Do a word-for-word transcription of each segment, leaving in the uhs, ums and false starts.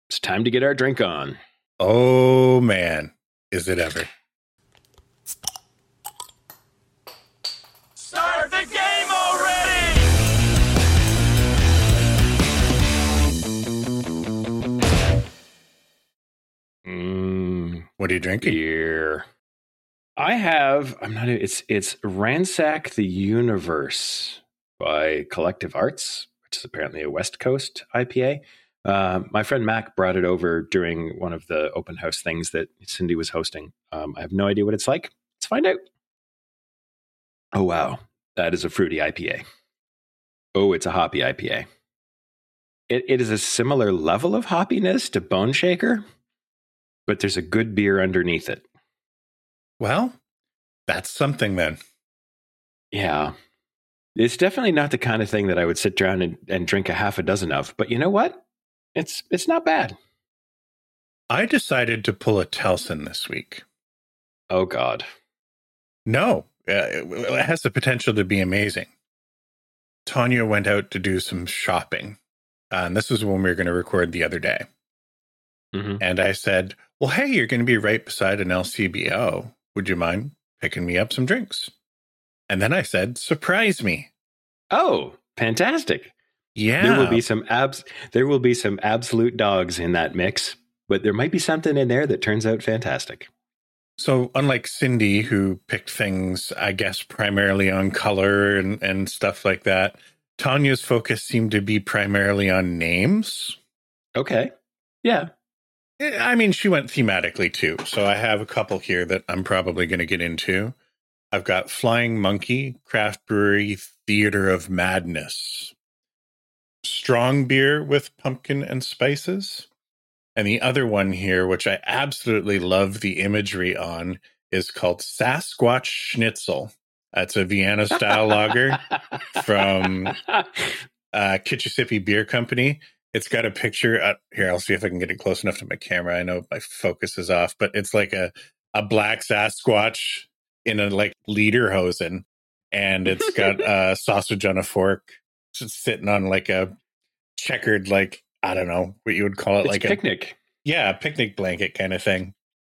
It's time to get our drink on. Oh, man. Is it ever? Start the game already! Mm, what are you drinking? Beer. I have, I'm not, it's, it's Ransack the Universe by Collective Arts, which is apparently a West Coast I P A. Uh, my friend Mac brought it over during one of the open house things that Cindy was hosting. Um, I have no idea what it's like. Let's find out. Oh, wow. That is a fruity I P A. Oh, it's a hoppy I P A. It, it is a similar level of hoppiness to Bone Shaker, but there's a good beer underneath it. Well, that's something then. Yeah. It's definitely not the kind of thing that I would sit down and, and drink a half a dozen of. But you know what? It's it's not bad. I decided to pull a Telson this week. Oh, God. No, uh, it has the potential to be amazing. Tanya went out to do some shopping. Uh, and this was when we were going to record the other day. Mm-hmm. And I said, well, hey, you're going to be right beside an L C B O. Would you mind picking me up some drinks? And then I said, surprise me. Oh, fantastic. Yeah. There will be some abs there will be some absolute dogs in that mix, but there might be something in there that turns out fantastic. So unlike Cindy, who picked things, I guess, primarily on color and, and stuff like that, Tanya's focus seemed to be primarily on names. Okay. Yeah. I mean, she went thematically too. So I have a couple here that I'm probably going to get into. I've got Flying Monkey, Craft Brewery, Theater of Madness. Strong beer with pumpkin and spices. And the other one here, which I absolutely love the imagery on, is called Sasquatch Schnitzel. That's a Vienna-style lager from uh, Kitchissippi Beer Company. It's got a picture. Uh, here, I'll see if I can get it close enough to my camera. I know my focus is off, but it's like a, a black Sasquatch in a like lederhosen. And it's got a sausage on a fork. It's sitting on like a checkered, like, I don't know what you would call it. It's like a picnic. A, yeah, a picnic blanket kind of thing.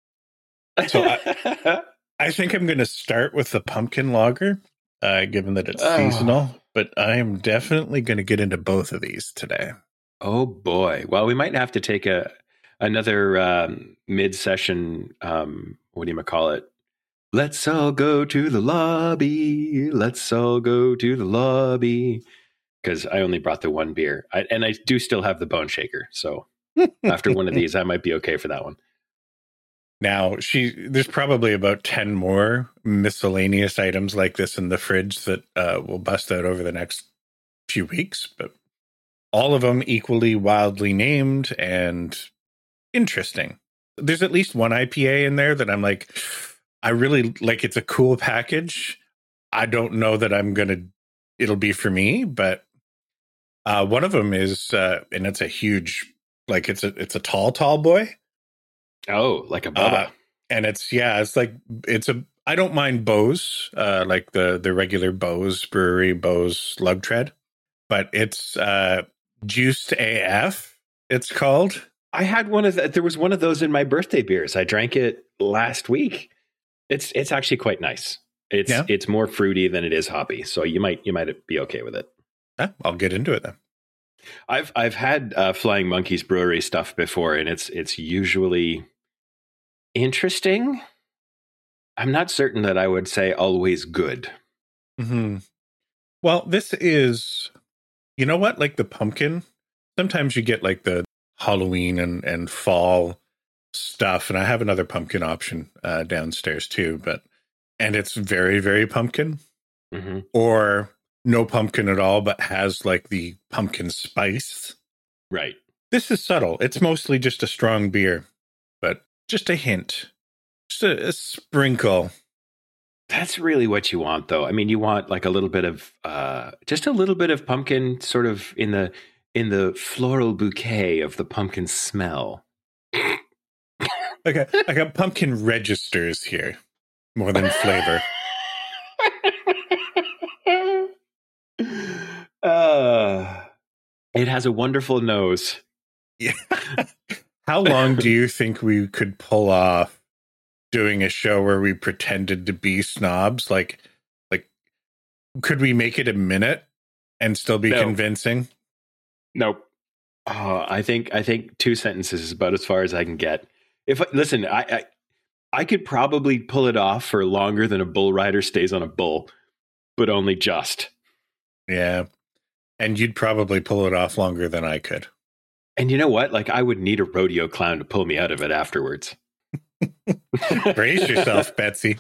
So I, I think I'm going to start with the pumpkin lager, uh, given that it's oh. seasonal. But I'm definitely going to get into both of these today. Oh, boy. Well, we might have to take a another um, mid-session, um, what do you call it? Let's all go to the lobby. Let's all go to the lobby. Because I only brought the one beer. I, and I do still have the Bone Shaker. So after one of these, I might be okay for that one. Now, she there's probably about ten more miscellaneous items like this in the fridge that uh, will bust out over the next few weeks. But all of them equally wildly named and interesting. There's at least one I P A in there that I'm like, I really like. It's a cool package. I don't know that I'm going to, it'll be for me, but uh, one of them is, uh, and it's a huge, like it's a, it's a tall, tall boy. Oh, like a Bubba. Uh, and it's, yeah, it's like, it's a, I don't mind Bose, uh, like the, the regular Bose Brewery, Bose Lug Tread, but it's uh, Juiced A F, it's called. I had one of the, there was one of those in my birthday beers. I drank it last week. It's, it's actually quite nice. It's, yeah. It's more fruity than it is hoppy. So you might, you might be okay with it. Yeah, I'll get into it then. I've, I've had uh, Flying Monkeys Brewery stuff before, and it's, it's usually interesting. I'm not certain that I would say always good. Mm-hmm. Well, this is, you know what? Like the pumpkin, sometimes you get like the Halloween and, and fall stuff. And I have another pumpkin option uh, downstairs too, but, and it's very, very pumpkin mm-hmm. or no pumpkin at all, but has like the pumpkin spice. Right. This is subtle. It's mostly just a strong beer, but just a hint, just a, a sprinkle. That's really what you want, though. I mean, you want like a little bit of, uh, just a little bit of pumpkin, sort of in the in the floral bouquet of the pumpkin smell. Like a, I got pumpkin registers here, more than flavor. uh, it has a wonderful nose. Yeah. How long do you think we could pull off doing a show where we pretended to be snobs? Like, like, could we make it a minute and still be No. convincing? Nope. Oh, I think I think two sentences is about as far as I can get. If listen, I, I I could probably pull it off for longer than a bull rider stays on a bull, but only just. Yeah. And you'd probably pull it off longer than I could. And you know what? Like, I would need a rodeo clown to pull me out of it afterwards. Brace yourself, Betsy.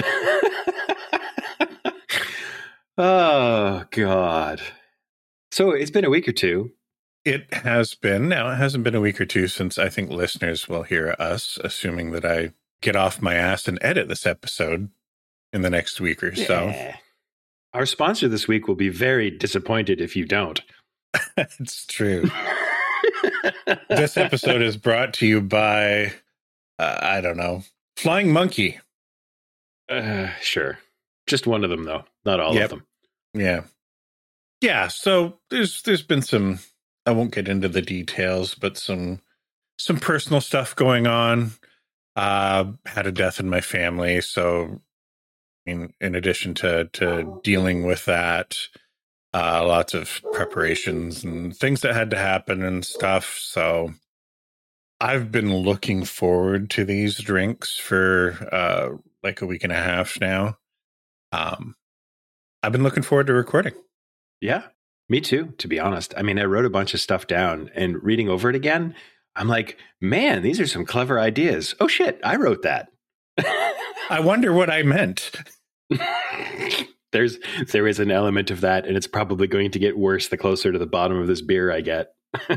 Oh, God. So it's been a week or two. It has been. Now, it hasn't been a week or two since I think listeners will hear us, assuming that I get off my ass and edit this episode in the next week or so. Yeah. Our sponsor this week will be very disappointed if you don't. It's true. This episode is brought to you by, uh, I don't know, Flying Monkey. Uh, sure. Just one of them, though. Not all Yep. of them. Yeah. Yeah, so there's there's been some, I won't get into the details, but some some personal stuff going on. Uh, had a death in my family, so I mean, in addition to to dealing with that, uh, lots of preparations and things that had to happen and stuff. So I've been looking forward to these drinks for uh, like a week and a half now. Um, I've been looking forward to recording. Yeah, me too, to be honest. I mean, I wrote a bunch of stuff down and reading over it again, I'm like, man, these are some clever ideas. Oh, shit, I wrote that. I wonder what I meant. There's there is an element of that, and it's probably going to get worse the closer to the bottom of this beer I get. uh,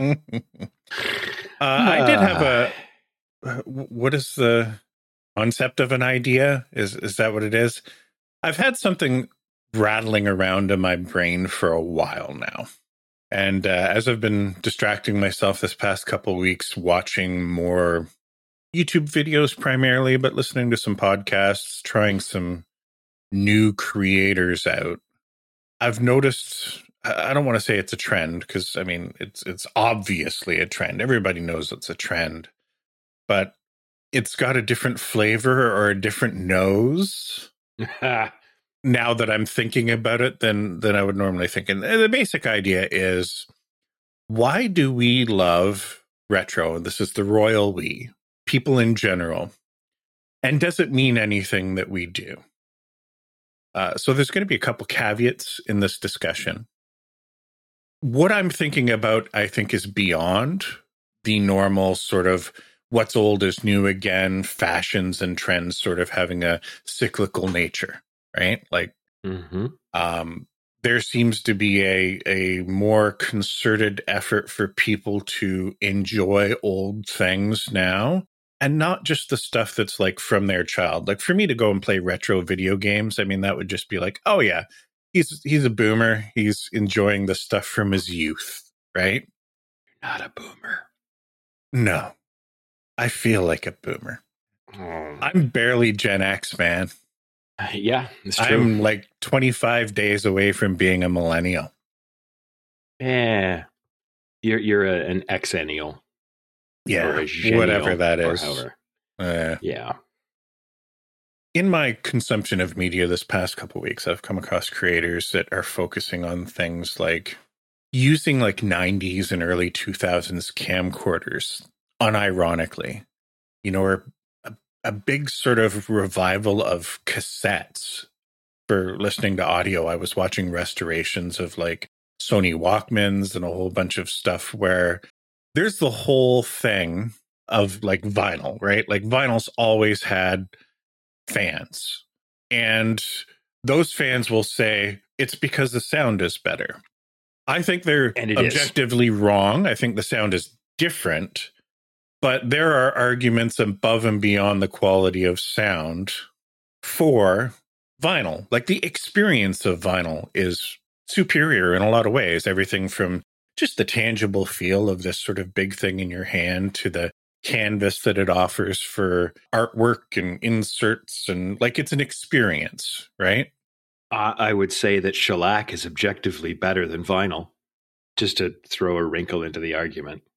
I did have a. What is the concept of an idea? Is is that what it is? I've had something rattling around in my brain for a while now, and uh, as I've been distracting myself this past couple weeks, watching more YouTube videos primarily, but listening to some podcasts, trying some new creators out, I've noticed, I don't want to say it's a trend, because I mean, it's it's obviously a trend. Everybody knows it's a trend, but it's got a different flavor or a different nose now that I'm thinking about it than, than I would normally think. And the basic idea is, why do we love retro? This is the royal we, people in general. And does it mean anything that we do? Uh, so there's going to be a couple caveats in this discussion. What I'm thinking about, I think, is beyond the normal sort of what's old is new again, fashions and trends sort of having a cyclical nature, right? Like, mm-hmm. um, there seems to be a, a more concerted effort for people to enjoy old things now. And not just the stuff that's like from their child. Like for me to go and play retro video games, I mean, that would just be like, oh yeah, he's he's a boomer. He's enjoying the stuff from his youth, right? You're not a boomer. No, I feel like a boomer. Oh. I'm barely Gen X, man. Yeah, it's true. I'm like twenty-five days away from being a millennial. Yeah, you're you're a, an exennial. Yeah, whatever that is. However. Uh, yeah. In my consumption of media this past couple of weeks, I've come across creators that are focusing on things like using like nineties and early two thousands camcorders, unironically, you know, or a, a big sort of revival of cassettes for listening to audio. I was watching restorations of like Sony Walkmans and a whole bunch of stuff where there's the whole thing of like vinyl, right? Like vinyl's always had fans, and those fans will say it's because the sound is better. I think they're objectively is. wrong. I think the sound is different, but there are arguments above and beyond the quality of sound for vinyl. Like the experience of vinyl is superior in a lot of ways. Everything from just the tangible feel of this sort of big thing in your hand to the canvas that it offers for artwork and inserts, and like it's an experience, right? Uh, I would say that shellac is objectively better than vinyl, just to throw a wrinkle into the argument.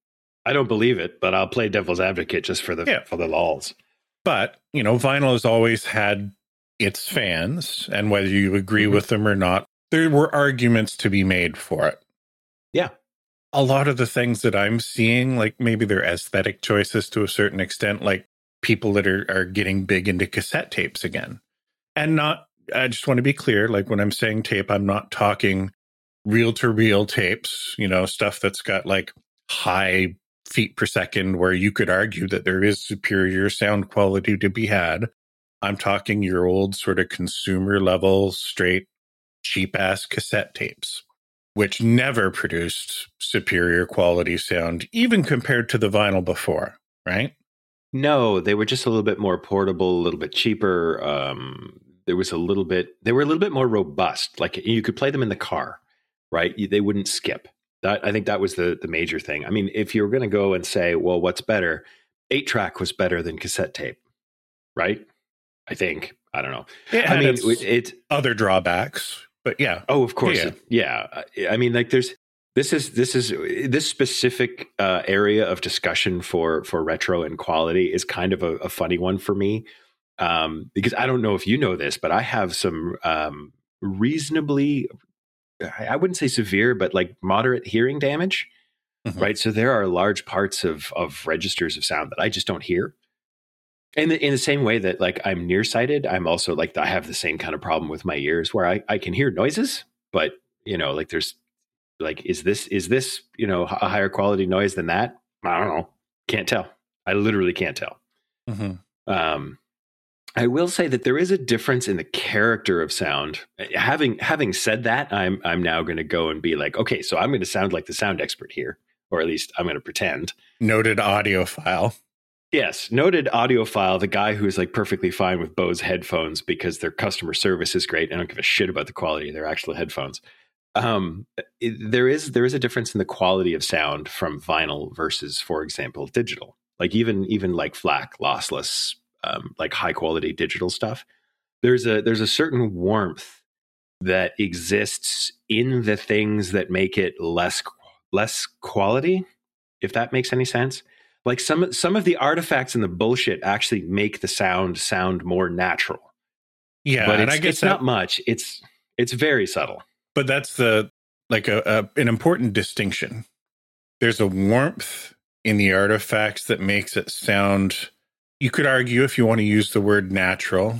I don't believe it, but I'll play devil's advocate just for the Yeah. for the lulz. But, you know, vinyl has always had its fans, and whether you agree Mhm. with them or not, there were arguments to be made for it. Yeah. A lot of the things that I'm seeing, like maybe they're aesthetic choices to a certain extent, like people that are, are getting big into cassette tapes again. And not, I just want to be clear, like when I'm saying tape, I'm not talking reel-to-reel tapes, you know, stuff that's got like high feet per second where you could argue that there is superior sound quality to be had. I'm talking your old sort of consumer level, straight, cheap-ass cassette tapes, which never produced superior quality sound, even compared to the vinyl before, right? No, they were just a little bit more portable, a little bit cheaper. Um, there was a little bit, they were a little bit more robust. Like you could play them in the car, right? You, they wouldn't skip. That, I think that was the the major thing. I mean, if you were going to go and say, well, what's better? Eight track was better than cassette tape, right? I think. I don't know. It I mean, its it, it other drawbacks, but yeah. Oh, of course. Yeah. It, yeah. I mean, like there's this is this is this specific uh, area of discussion for for retro and quality is kind of a, a funny one for me, um, because I don't know if you know this, but I have some um, reasonably, I wouldn't say severe, but like moderate hearing damage, Mhm. right? So there are large parts of of registers of sound that I just don't hear. And in the same way that like I'm nearsighted, I'm also like I have the same kind of problem with my ears where I, I can hear noises, but you know, like there's like is this is this you know a higher quality noise than that? I don't know, can't tell. I literally can't tell. Mhm. Um, I will say that there is a difference in the character of sound. Having having said that, I'm I'm now going to go and be like, okay, so I'm going to sound like the sound expert here, or at least I'm going to pretend. Noted audiophile. Yes, noted audiophile, the guy who's like perfectly fine with Bose headphones because their customer service is great. I don't give a shit about the quality of their actual headphones. Um, it, there is there is a difference in the quality of sound from vinyl versus, for example, digital. Like even even like FLAC, lossless, um, like high quality digital stuff. There's a there's a certain warmth that exists in the things that make it less less quality, if that makes any sense. Like some some of the artifacts and the bullshit actually make the sound sound more natural. Yeah, but and it's, I guess it's that, not much. It's it's very subtle. but that's the like a, a an important distinction. There's a warmth in the artifacts that makes it sound. You could argue, if you want to use the word natural,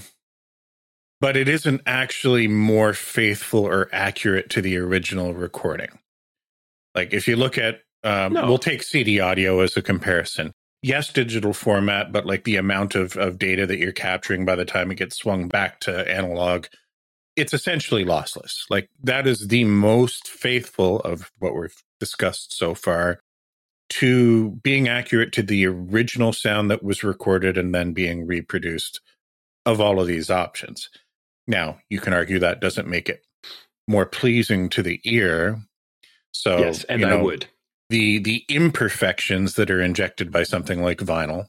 but it isn't actually more faithful or accurate to the original recording. Like if you look at Um, No. We'll take C D audio as a comparison. Yes, digital format, but like the amount of, of data that you're capturing by the time it gets swung back to analog, it's essentially lossless. Like that is the most faithful of what we've discussed so far to being accurate to the original sound that was recorded and then being reproduced of all of these options. Now, you can argue that doesn't make it more pleasing to the ear. So, yes, and you know, I would. the the imperfections that are injected by something like vinyl,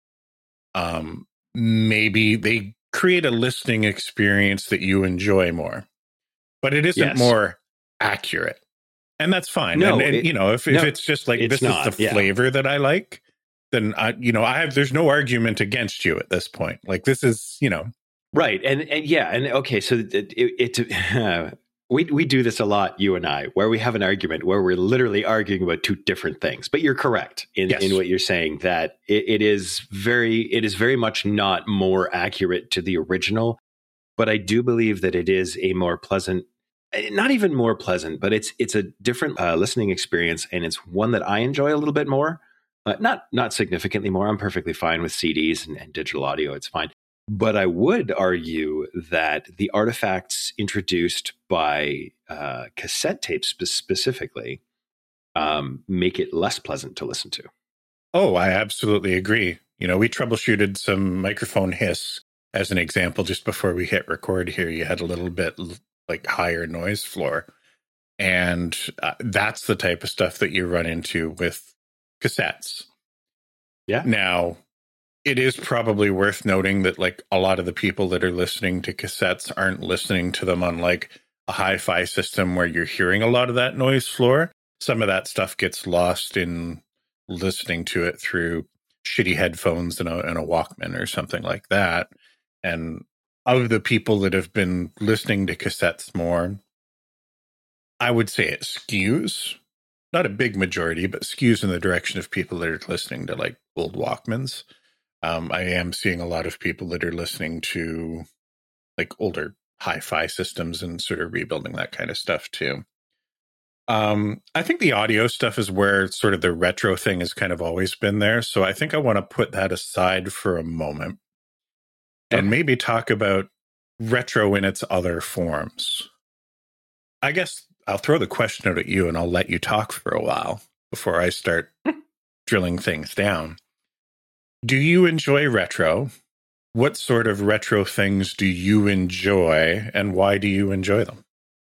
um, maybe they create a listening experience that you enjoy more, but it isn't Yes. more accurate, and that's fine. No, and, and it- you know, if, no, if it's just like it's this not, is the yeah. flavor that I like, then I, you know, I have there's no argument against you at this point. Like this is, you know, Right. And, and yeah. And okay. So it, it, it we, we do this a lot, you and I, where we have an argument where we're literally arguing about two different things, but you're correct in, Yes. in what you're saying that it, it is very, it is very much not more accurate to the original, but I do believe that it is a more pleasant, not even more pleasant, but it's, it's a different uh, listening experience. And it's one that I enjoy a little bit more, uh, not, not significantly more. I'm perfectly fine with C Ds and, and digital audio. It's fine. But I would argue that the artifacts introduced by uh, cassette tapes spe- specifically um, make it less pleasant to listen to. oh, I absolutely agree. You know, we troubleshooted some microphone hiss as an example just before we hit record here. You had a little bit like higher noise floor. And uh, that's the type of stuff that you run into with cassettes. Yeah. Now, it is probably worth noting that like a lot of the people that are listening to cassettes aren't listening to them on like a hi-fi system where you're hearing a lot of that noise floor. Some of that stuff gets lost in listening to it through shitty headphones and a, and a Walkman or something like that. And of the people that have been listening to cassettes more, I would say it skews, not a big majority, but skews in the direction of people that are listening to like old Walkmans. Um, I am seeing a lot of people that are listening to like older hi-fi systems and sort of rebuilding that kind of stuff too. Um, I think the audio stuff is where sort of the retro thing has kind of always been there. So I think I want to put that aside for a moment and maybe talk about retro in its other forms. I guess I'll throw the question out at you and I'll let you talk for a while before I start drilling things down. Do you enjoy retro? What sort of retro things do you enjoy and why do you enjoy them?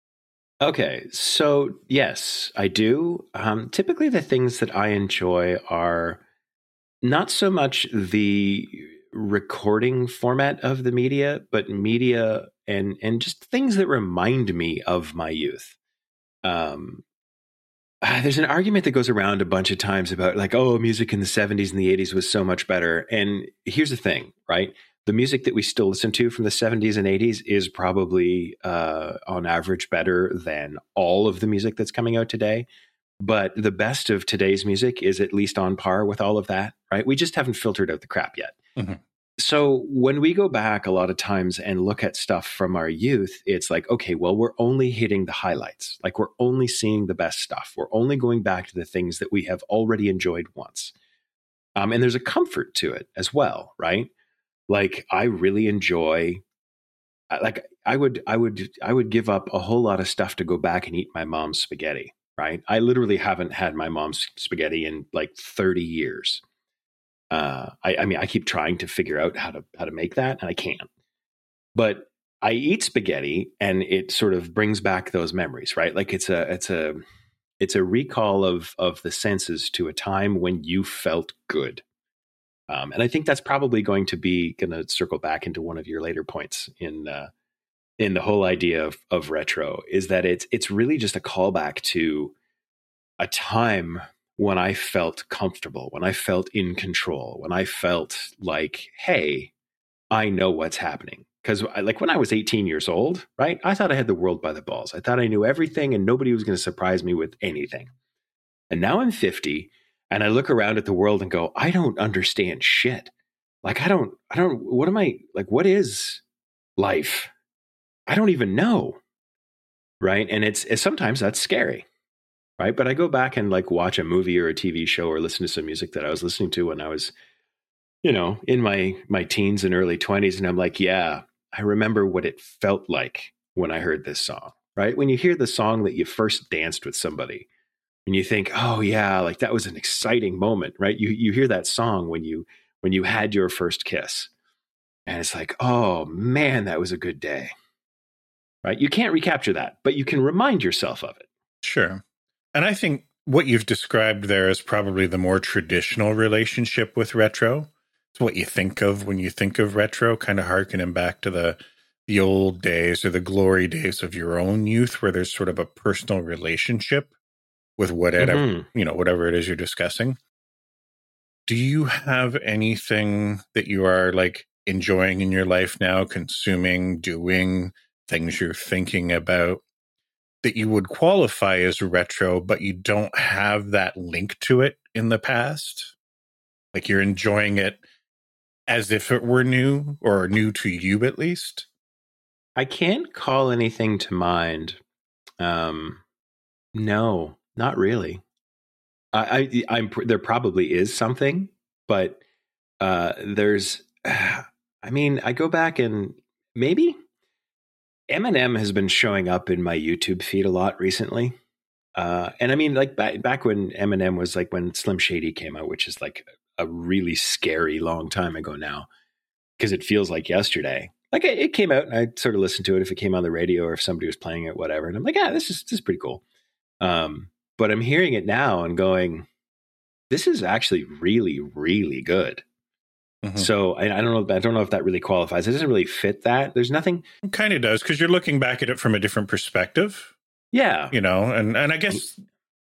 Okay, so yes, I do. Um, typically, the things that I enjoy are not so much the recording format of the media, but media and and just things that remind me of my youth. Um, ah, there's an argument that goes around a bunch of times about like, oh, music in the seventies and the eighties was so much better. And here's the thing, right? The music that we still listen to from the seventies and eighties is probably uh, on average better than all of the music that's coming out today. But the best of today's music is at least on par with all of that, right? We just haven't filtered out the crap yet. Mm-hmm. So when we go back a lot of times and look at stuff from our youth, it's like, okay, well, we're only hitting the highlights. Like we're only seeing the best stuff. We're only going back to the things that we have already enjoyed once. Um, and there's a comfort to it as well, right? Like I really enjoy, like I would, I would, I would give up a whole lot of stuff to go back and eat my mom's spaghetti, right? I literally haven't had my mom's spaghetti in like thirty years. Uh, I, I mean, I keep trying to figure out how to, how to make that and I can't, but I eat spaghetti and it sort of brings back those memories, right? Like it's a, it's a, it's a recall of, of the senses to a time when you felt good. Um, and I think that's probably going to be going to circle back into one of your later points in uh, in the whole idea of, of retro is that it's it's really just a callback to a time when I felt comfortable, when I felt in control, when I felt like, hey, I know what's happening. Because like when I was eighteen years old, right, I thought I had the world by the balls. I thought I knew everything and nobody was going to surprise me with anything. And now I'm fifty. And I look around at the world and go, I don't understand shit. Like, I don't, I don't, what am I, like, what is life? I don't even know. Right. And it's, it's sometimes that's scary. Right. But I go back and like watch a movie or a T V show or listen to some music that I was listening to when I was, you know, in my, my teens and early twenties. And I'm like, yeah, I remember what it felt like when I heard this song. Right. When you hear the song that you first danced with somebody, and you think, oh yeah, like that was an exciting moment, right? You you hear that song when you when you had your first kiss, and it's like, oh man, that was a good day, right? You can't recapture that, but you can remind yourself of it. Sure, and I think what you've described there is probably the more traditional relationship with retro. It's what you think of when you think of retro, kind of harkening back to the the old days or the glory days of your own youth, where there's sort of a personal relationship with whatever, mm-hmm. you know, whatever it is you're discussing. Do you have anything that you are like enjoying in your life now, consuming, doing, things you're thinking about that you would qualify as retro, but you don't have that link to it in the past? Like you're enjoying it as if it were new or new to you at least? I can't call anything to mind. Um, no. Not really. I, I, I'm. There probably is something, but uh, there's. Uh, I mean, I go back and maybe Eminem has been showing up in my YouTube feed a lot recently, uh, and I mean, like back back when Eminem was like when Slim Shady came out, which is like a really scary long time ago now, because it feels like yesterday. Like it, it came out, and I sort of listened to it if it came on the radio or if somebody was playing it, whatever, and I'm like, yeah, this is this is pretty cool. Um, But I'm hearing it now and going, this is actually really, really good. Mm-hmm. So I, I don't know. I don't know if that really qualifies. It doesn't really fit that. There's nothing. It kind of does because you're looking back at it from a different perspective. Yeah. You know, and, and I guess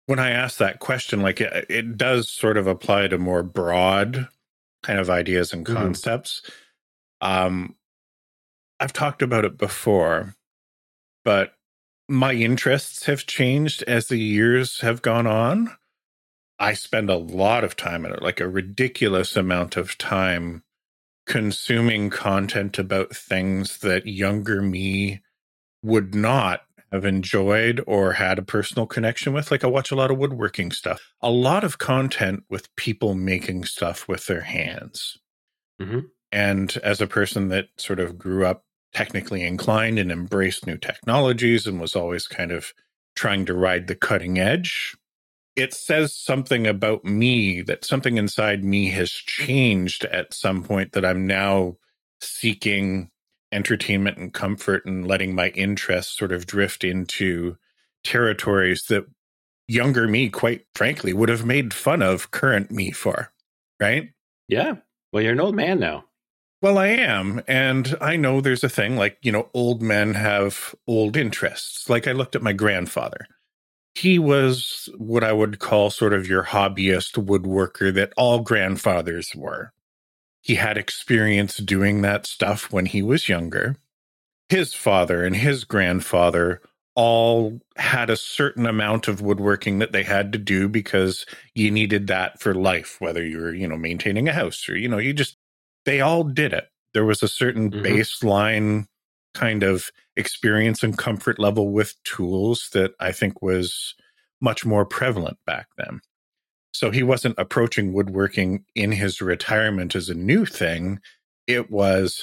when I ask that question, like it, it does sort of apply to more broad kind of ideas and concepts. Mm-hmm. Um, I've talked about it before, but my interests have changed as the years have gone on. I spend a lot of time in it, like a ridiculous amount of time consuming content about things that younger me would not have enjoyed or had a personal connection with. Like I watch a lot of woodworking stuff, a lot of content with people making stuff with their hands. Mm-hmm. And as a person that sort of grew up technically inclined and embraced new technologies and was always kind of trying to ride the cutting edge, it says something about me, that something inside me has changed at some point, that I'm now seeking entertainment and comfort and letting my interests sort of drift into territories that younger me, quite frankly, would have made fun of current me for, right? Yeah. Well, you're an old man now. Well, I am. And I know there's a thing like, you know, old men have old interests. Like I looked at my grandfather. He was what I would call sort of your hobbyist woodworker that all grandfathers were. He had experience doing that stuff when he was younger. His father and his grandfather all had a certain amount of woodworking that they had to do because you needed that for life, whether you were, you know, maintaining a house or, you know, you just, they all did it. There was a certain mm-hmm. baseline kind of experience and comfort level with tools that I think was much more prevalent back then. So he wasn't approaching woodworking in his retirement as a new thing. It was,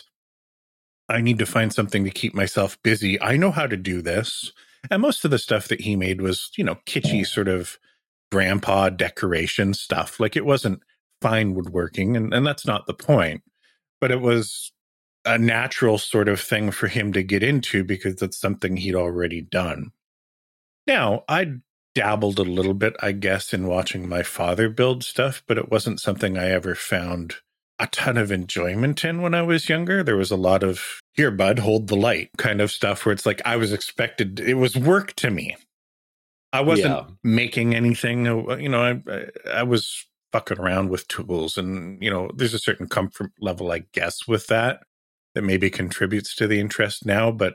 I need to find something to keep myself busy. I know how to do this. And most of the stuff that he made was, you know, kitschy sort of grandpa decoration stuff. Like it wasn't fine woodworking, and, and that's not the point. But it was a natural sort of thing for him to get into because that's something he'd already done. Now, I dabbled a little bit, I guess, in watching my father build stuff, but it wasn't something I ever found a ton of enjoyment in when I was younger. There was a lot of, here, bud, hold the light kind of stuff where it's like I was expected, it was work to me. I wasn't yeah. making anything, you know, I, I was fucking around with tools, and, you know, there's a certain comfort level, I guess, with that. That maybe contributes to the interest now, but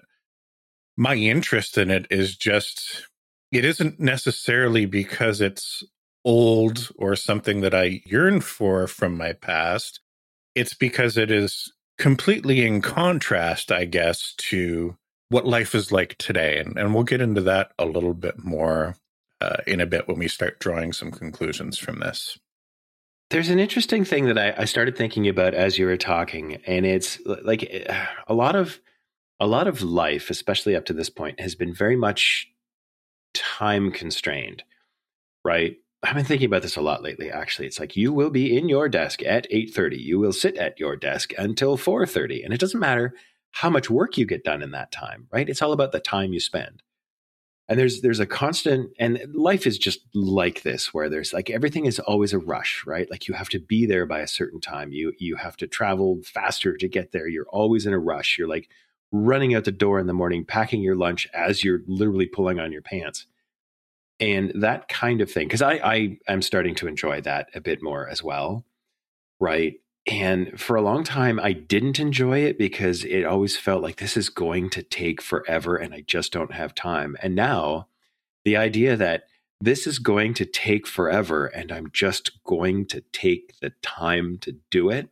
my interest in it is just, it isn't necessarily because it's old or something that I yearn for from my past. It's because it is completely in contrast, I guess, to what life is like today. And, and we'll get into that a little bit more uh, in a bit when we start drawing some conclusions from this. There's an interesting thing that I, I started thinking about as you were talking, and it's like a lot of a lot of life, especially up to this point, has been very much time constrained, right? I've been thinking about this a lot lately, actually. It's like you will be in your desk at eight thirty. You will sit at your desk until four thirty, and it doesn't matter how much work you get done in that time, right? It's all about the time you spend. And there's there's a constant, and life is just like this, where there's like everything is always a rush, right? Like you have to be there by a certain time. You you have to travel faster to get there. You're always in a rush. You're like running out the door in the morning, packing your lunch as you're literally pulling on your pants. And that kind of thing, because I, I am starting to enjoy that a bit more as well, right? And for a long time, I didn't enjoy it because it always felt like this is going to take forever and I just don't have time. And now the idea that this is going to take forever and I'm just going to take the time to do it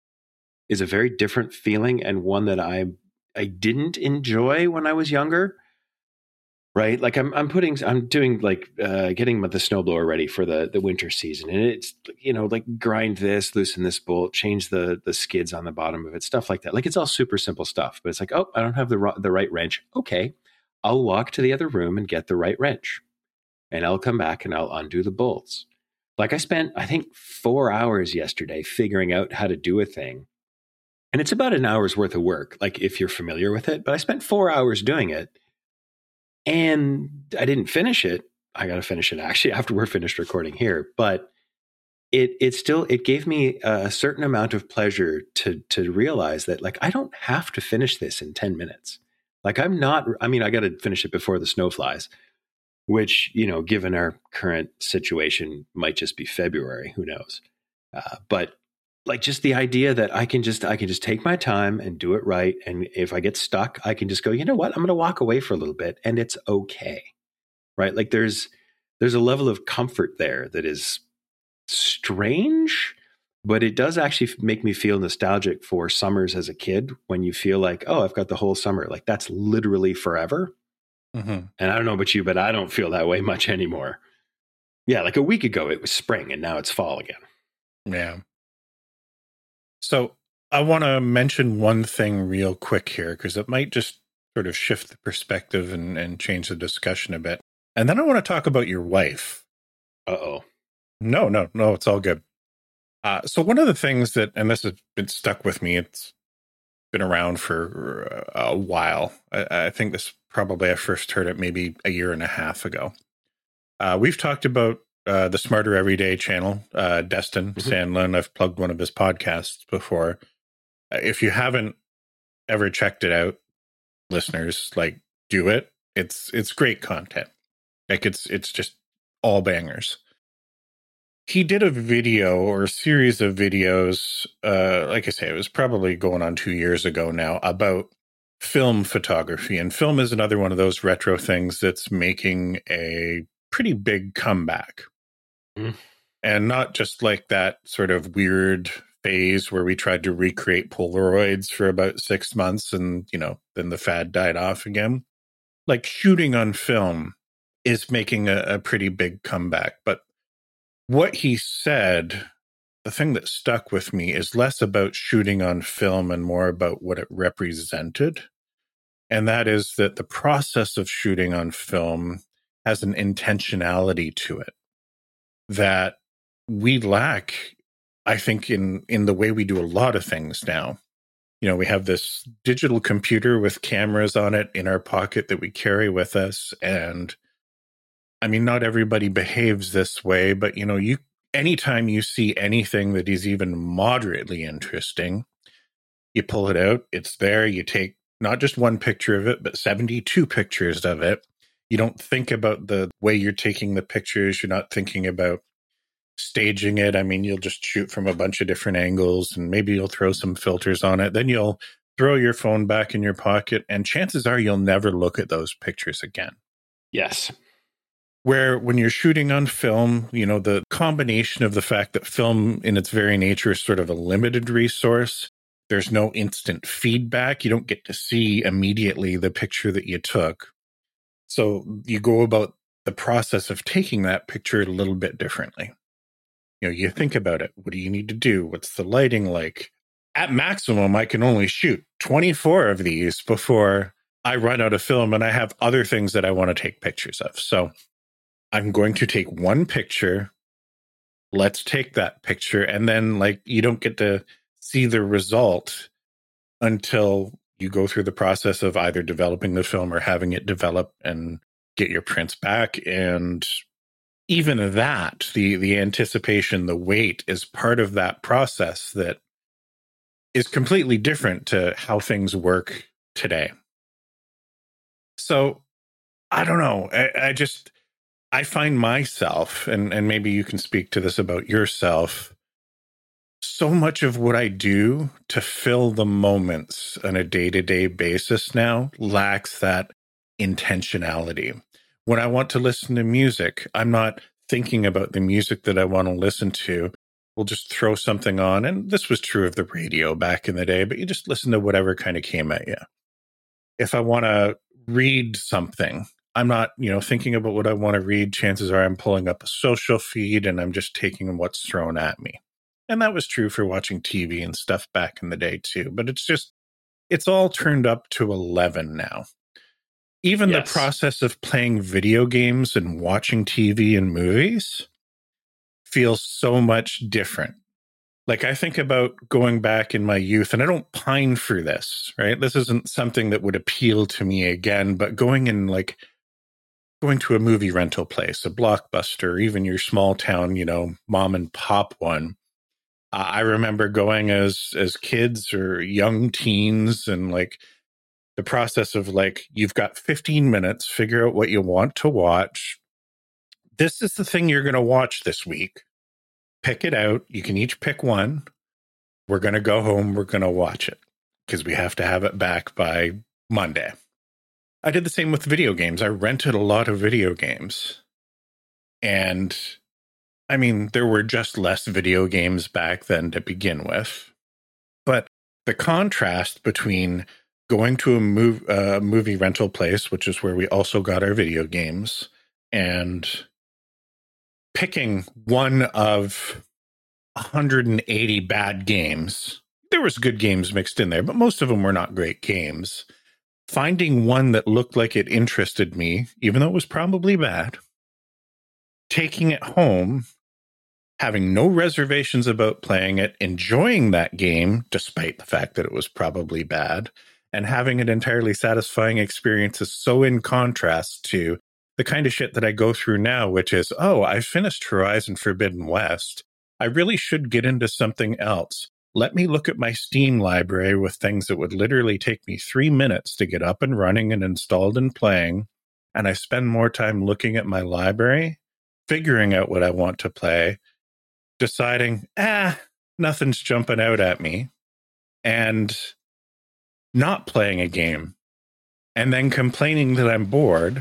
is a very different feeling, and one that I I didn't enjoy when I was younger. Right. Like I'm, I'm putting, I'm doing like, uh, getting the snowblower ready for the, the winter season. And it's, you know, like grind this, loosen this bolt, change the, the skids on the bottom of it, stuff like that. Like it's all super simple stuff, but it's like, oh, I don't have the, the right wrench. Okay. I'll walk to the other room and get the right wrench, and I'll come back and I'll undo the bolts. Like I spent, I think four hours yesterday figuring out how to do a thing. And it's about an hour's worth of work. Like if you're familiar with it, but I spent four hours doing it. And I didn't finish it. I got to finish it actually after we're finished recording here. But it it still, it gave me a certain amount of pleasure to to realize that like, I don't have to finish this in ten minutes. Like I'm not, I mean, I got to finish it before the snow flies. which, you know, given our current situation, might just be February. Who knows? Uh, but like just the idea that I can just I can just take my time and do it right. And if I get stuck, I can just go, you know what? I'm going to walk away for a little bit and it's okay. Right. Like there's there's a level of comfort there that is strange, but it does actually make me feel nostalgic for summers as a kid when you feel like, oh, I've got the whole summer. Like that's literally forever. Mm-hmm. And I don't know about you, but I don't feel that way much anymore. Yeah. Like a week ago, it was spring and now it's fall again. Yeah. So I want to mention one thing real quick here, because it might just sort of shift the perspective and, and change the discussion a bit. And then I want to talk about your wife. Uh-oh. No, no, no, it's all good. Uh, so one of the things that, and this has been stuck with me, it's been around for a while. I, I think this probably I first heard it maybe a year and a half ago. Uh, we've talked about uh, the Smarter Everyday channel, uh, Destin mm-hmm. Sandlin. I've plugged one of his podcasts before. Uh, if you haven't ever checked it out, listeners, like do it. It's it's great content. Like it's it's just all bangers. He did a video or a series of videos, uh, like I say, it was probably going on two years ago now, about film photography. And film is another one of those retro things that's making a pretty big comeback. Mm. And not just like that sort of weird phase where we tried to recreate Polaroids for about six months and, you know, then the fad died off again. Like shooting on film is making a, a pretty big comeback. But what he said, the thing that stuck with me, is less about shooting on film and more about what it represented. And that is that the process of shooting on film has an intentionality to it that we lack, I think, in, in the way we do a lot of things now. You know, we have this digital computer with cameras on it in our pocket that we carry with us. And I mean, not everybody behaves this way, but, you know, you anytime you see anything that is even moderately interesting, you pull it out, it's there, you take not just one picture of it, but seventy-two pictures of it. You don't think about the way you're taking the pictures. You're not thinking about staging it. I mean, you'll just shoot from a bunch of different angles and maybe you'll throw some filters on it. Then you'll throw your phone back in your pocket and chances are you'll never look at those pictures again. Yes. Where when you're shooting on film, you know, the combination of the fact that film in its very nature is sort of a limited resource. There's no instant feedback. You don't get to see immediately the picture that you took. So you go about the process of taking that picture a little bit differently. You know, you think about it. What do you need to do? What's the lighting like? At maximum, I can only shoot twenty-four of these before I run out of film and I have other things that I want to take pictures of. So I'm going to take one picture. Let's take that picture. And then, like, you don't get to see the result until you go through the process of either developing the film or having it develop and get your prints back. And even that, the, the anticipation, the wait is part of that process that is completely different to how things work today. So I don't know. I, I just, I find myself, and, and maybe you can speak to this about yourself, so much of what I do to fill the moments on a day-to-day basis now lacks that intentionality. When I want to listen to music, I'm not thinking about the music that I want to listen to. We'll just throw something on. And this was true of the radio back in the day, but you just listen to whatever kind of came at you. If I want to read something, I'm not, you know, thinking about what I want to read. Chances are I'm pulling up a social feed and I'm just taking what's thrown at me. And that was true for watching T V and stuff back in the day too. But it's just, it's all turned up to eleven now. Even yes. The process of playing video games and watching T V and movies feels so much different. Like I think about going back in my youth, and I don't pine for this, right? This isn't something that would appeal to me again, but going in like, going to a movie rental place, a Blockbuster, even your small town, you know, mom and pop one. Uh, I remember going as as kids or young teens and like the process of like, you've got fifteen minutes, figure out what you want to watch. This is the thing you're going to watch this week. Pick it out. You can each pick one. We're going to go home. We're going to watch it because we have to have it back by Monday. I did the same with video games. I rented a lot of video games. And I mean, there were just less video games back then to begin with. But the contrast between going to a mov- uh, movie rental place, which is where we also got our video games, and picking one of one hundred eighty bad games. There was good games mixed in there, but most of them were not great games. Finding one that looked like it interested me, even though it was probably bad, taking it home, having no reservations about playing it, enjoying that game, despite the fact that it was probably bad, and having an entirely satisfying experience is so in contrast to the kind of shit that I go through now, which is, oh, I finished Horizon Forbidden West. I really should get into something else. Let me look at my Steam library with things that would literally take me three minutes to get up and running and installed and playing. And I spend more time looking at my library, figuring out what I want to play, deciding, ah, nothing's jumping out at me, and not playing a game, and then complaining that I'm bored.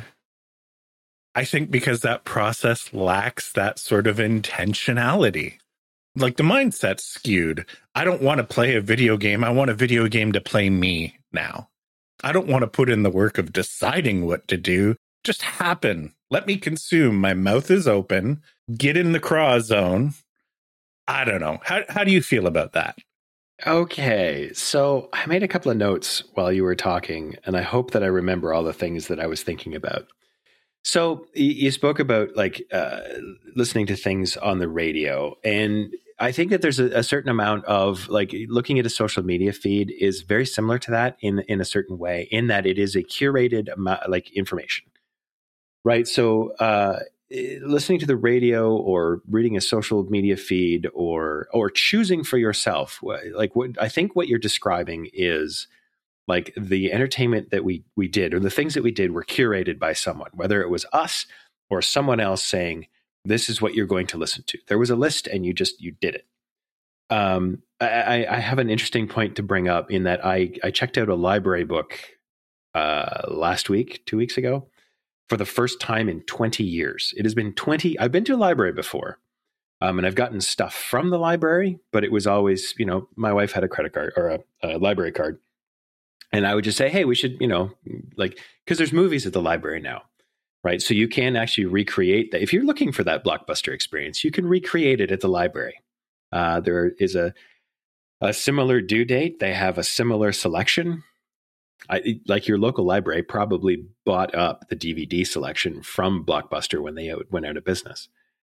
I think because that process lacks that sort of intentionality. Like, the mindset's skewed. I don't want to play a video game. I want a video game to play me now. I don't want to put in the work of deciding what to do. Just happen. Let me consume. My mouth is open. Get in the craw zone. I don't know. How how do you feel about that? Okay, so I made a couple of notes while you were talking, and I hope that I remember all the things that I was thinking about. So you spoke about like uh, listening to things on the radio, and I think that there's a, a certain amount of like looking at a social media feed is very similar to that in in a certain way, in that it is a curated amount, like information, right? So uh, listening to the radio or reading a social media feed or or choosing for yourself, like what I think what you're describing is like the entertainment that we we did, or the things that we did were curated by someone, whether it was us or someone else saying, this is what you're going to listen to. There was a list and you just, you did it. Um, I, I have an interesting point to bring up in that I, I checked out a library book uh, last week, two weeks ago, for the first time in twenty years. It has been twenty, I've been to a library before, um, and I've gotten stuff from the library, but it was always, you know, my wife had a credit card or a, a library card. And I would just say, hey, we should, you know, like, because there's movies at the library now, right? So you can actually recreate that. If you're looking for that blockbuster experience, you can recreate it at the library. Uh, there is a, a similar due date. They have a similar selection. I, like your local library probably bought up the D V D selection from Blockbuster when they out, went out of business.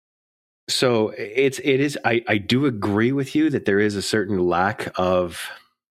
So it's, it is, I, I do agree with you that there is a certain lack of,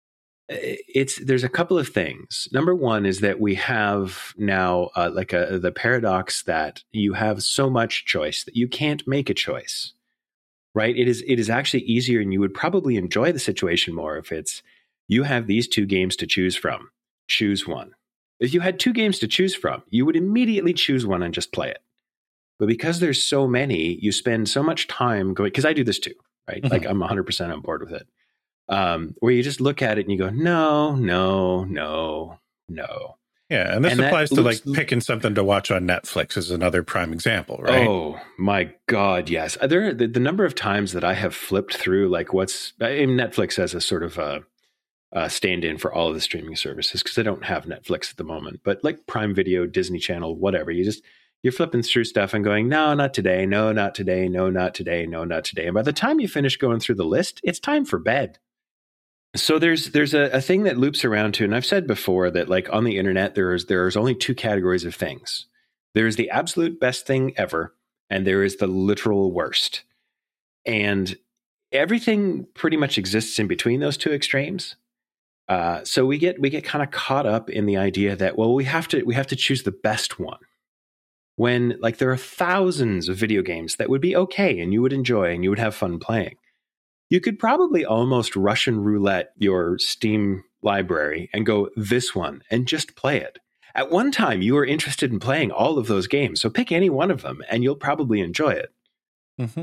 it's, there's a couple of things. Number one is that we have now uh, like a, the paradox that you have so much choice that you can't make a choice, right? It is, it is actually easier, and you would probably enjoy the situation more if it's, you have these two games to choose from, choose one. If you had two games to choose from, you would immediately choose one and just play it. But because there's so many, you spend so much time going, because I do this too, right? Mm-hmm. Like I'm one hundred percent on board with it. Um, where you just look at it and you go, no, no, no, no. Yeah, and this and applies to looks, like picking something to watch on Netflix is another prime example, right? Oh my God, yes. There, the, the number of times that I have flipped through, like what's in Netflix as a sort of a, a stand-in for all of the streaming services, because I don't have Netflix at the moment, but like Prime Video, Disney Channel, whatever. You just you're flipping through stuff and going, no, not today, no, not today, no, not today, no, not today. And by the time you finish going through the list, it's time for bed. So there's there's a, a thing that loops around to, and I've said before that like on the internet, there's there's only two categories of things. There's the absolute best thing ever, and there is the literal worst. And everything pretty much exists in between those two extremes. Uh, so we get we get kind of caught up in the idea that, well, we have to we have to choose the best one. When like there are thousands of video games that would be okay and you would enjoy and you would have fun playing. You could probably almost Russian roulette your Steam library and go, this one, and just play it. At one time, you were interested in playing all of those games, so pick any one of them, and you'll probably enjoy it. Mm-hmm.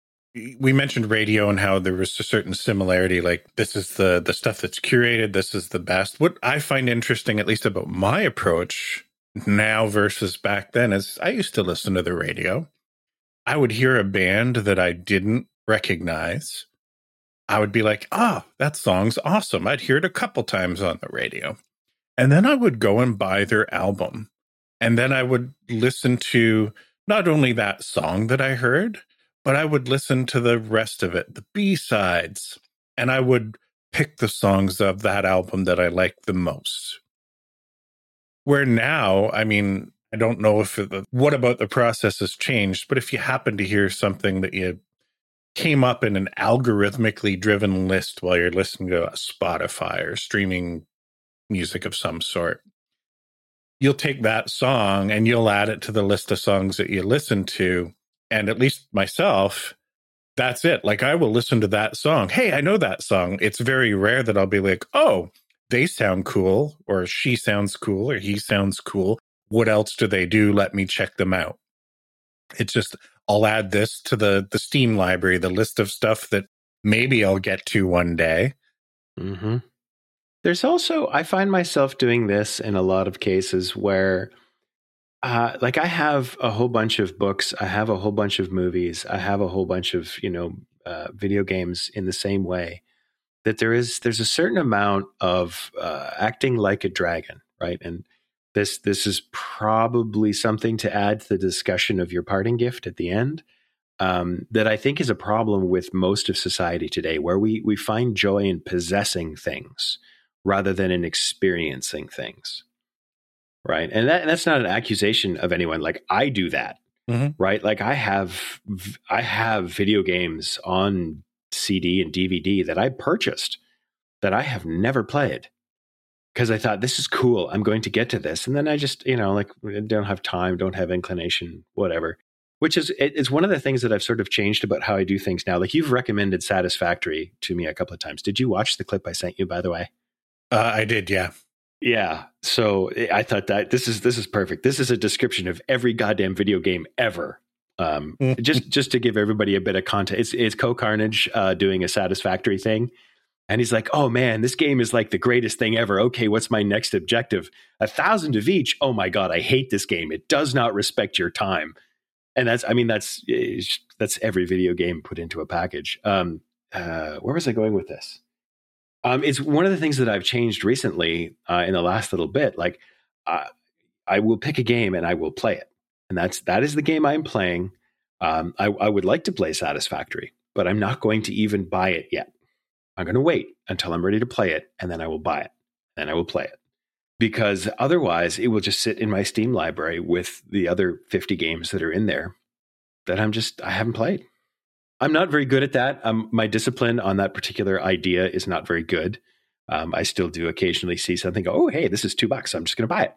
We mentioned radio and how there was a certain similarity, like this is the the stuff that's curated, this is the best. What I find interesting, at least about my approach now versus back then, is I used to listen to the radio. I would hear a band that I didn't recognize. I would be like, ah, oh, that song's awesome. I'd hear it a couple times on the radio. And then I would go and buy their album. And then I would listen to not only that song that I heard, but I would listen to the rest of it, the B-sides, and I would pick the songs of that album that I liked the most. Where now, I mean, I don't know if it, what about the process has changed, but if you happen to hear something that you came up in an algorithmically driven list while you're listening to a Spotify or streaming music of some sort, you'll take that song and you'll add it to the list of songs that you listen to. And at least myself, that's it. Like, I will listen to that song. Hey, I know that song. It's very rare that I'll be like, oh, they sound cool, or she sounds cool, or he sounds cool. What else do they do? Let me check them out. It's just, I'll add this to the, the Steam library, the list of stuff that maybe I'll get to one day. Mm-hmm. There's also, I find myself doing this in a lot of cases where Uh, like I have a whole bunch of books, I have a whole bunch of movies, I have a whole bunch of, you know, uh, video games in the same way that there is, there's a certain amount of uh, acting like a dragon, right? And this, this is probably something to add to the discussion of your parting gift at the end, um, that I think is a problem with most of society today, where we, we find joy in possessing things rather than in experiencing things. Right. And, that, and that's not an accusation of anyone. Like, I do that. Mm-hmm. Right. Like, I have I have video games on C D and D V D that I purchased that I have never played because I thought, this is cool. I'm going to get to this. And then I just, you know, like, don't have time, don't have inclination, whatever, which is it, it's one of the things that I've sort of changed about how I do things now. Like, you've recommended Satisfactory to me a couple of times. Did you watch the clip I sent you, by the way? Uh, I did. Yeah. Yeah. So I thought that this is this is perfect. This is a description of every goddamn video game ever. Um, just just to give everybody a bit of context, it's it's Co Carnage uh, doing a Satisfactory thing, and he's like, "Oh man, this game is like the greatest thing ever. Okay, what's my next objective? A thousand of each. Oh my god, I hate this game. It does not respect your time." And that's, I mean, that's that's every video game put into a package. Um, uh, where was I going with this? Um, it's one of the things that I've changed recently uh, in the last little bit. Like, uh, I will pick a game and I will play it, and that's that is the game I'm playing. Um, I, I would like to play Satisfactory, but I'm not going to even buy it yet. I'm going to wait until I'm ready to play it, and then I will buy it, and I will play it, because otherwise it will just sit in my Steam library with the other fifty games that are in there that I'm just I haven't played. I'm not very good at that. Um, my discipline on that particular idea is not very good. Um, I still do occasionally see something go, oh, hey, this is two bucks. I'm just going to buy it.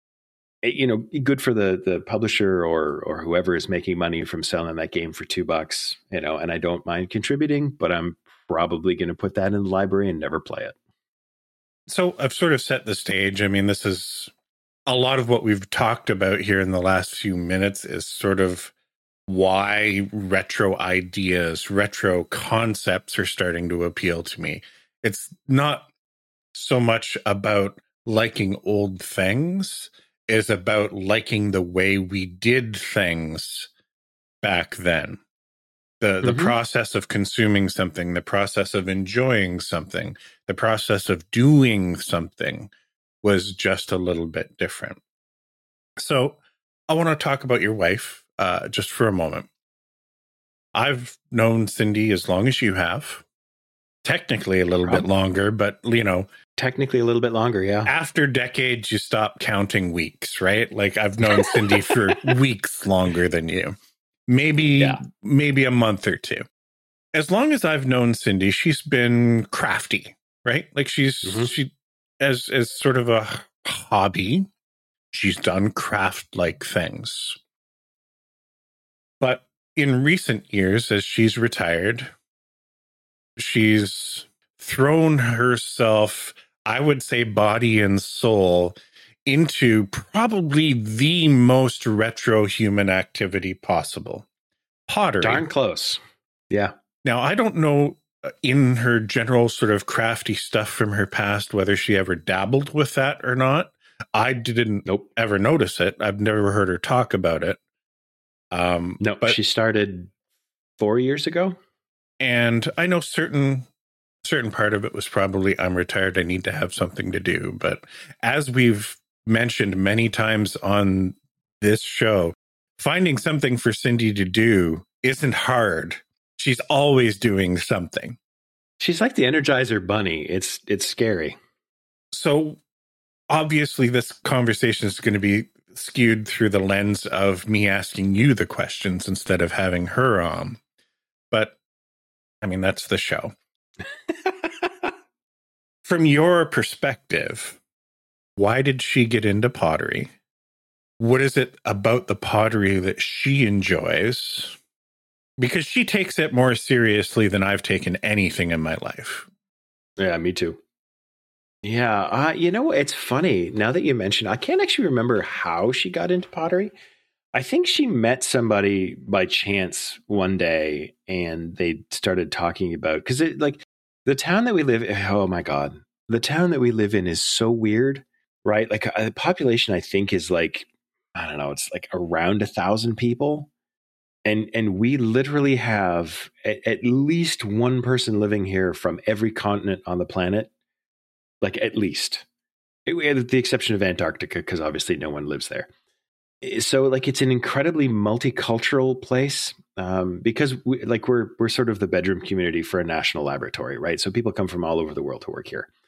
it. You know, good for the the publisher or or whoever is making money from selling that game for two bucks. You know, and I don't mind contributing, but I'm probably going to put that in the library and never play it. So I've sort of set the stage. I mean, this is a lot of what we've talked about here in the last few minutes is sort of why retro ideas, retro concepts are starting to appeal to me. It's not so much about liking old things, it's about liking the way we did things back then. The the mm-hmm. process of consuming something, the process of enjoying something, the process of doing something was just a little bit different. So I want to talk about your wife. Uh, just for a moment. I've known Cindy as long as you have. Technically a little Probably. bit longer, but, you know. Technically a little bit longer, yeah. After decades, you stop counting weeks, right? Like, I've known Cindy for weeks longer than you. Maybe, yeah. maybe a month or two. As long as I've known Cindy, she's been crafty, right? Like, she's, mm-hmm. she, as, as sort of a hobby, she's done craft-like things. But in recent years, as she's retired, she's thrown herself, I would say, body and soul into probably the most retro human activity possible. Pottery. Darn close. Yeah. Now, I don't know in her general sort of crafty stuff from her past whether she ever dabbled with that or not. I didn't nope. ever notice it. I've never heard her talk about it. Um, no, but she started four years ago. And I know certain certain part of it was probably, I'm retired, I need to have something to do. But as we've mentioned many times on this show, finding something for Cindy to do isn't hard. She's always doing something. She's like the Energizer Bunny. It's it's scary. So obviously this conversation is going to be skewed through the lens of me asking you the questions instead of having her on. But I mean, that's the show. From your perspective, why did she get into pottery? What is it about the pottery that she enjoys? Because she takes it more seriously than I've taken anything in my life. Yeah, me too. Yeah, uh, you know, it's funny. Now that you mention, I can't actually remember how she got into pottery. I think she met somebody by chance one day and they started talking about, because it like the town that we live in, oh my God, the town that we live in is so weird, right? Like the population, I think, is like, I don't know, it's like around a thousand people. And and we literally have at, at least one person living here from every continent on the planet, like at least, with the exception of Antarctica, because obviously no one lives there. So like it's an incredibly multicultural place um, because we, like we're we're sort of the bedroom community for a national laboratory, right? So people come from all over the world to work here.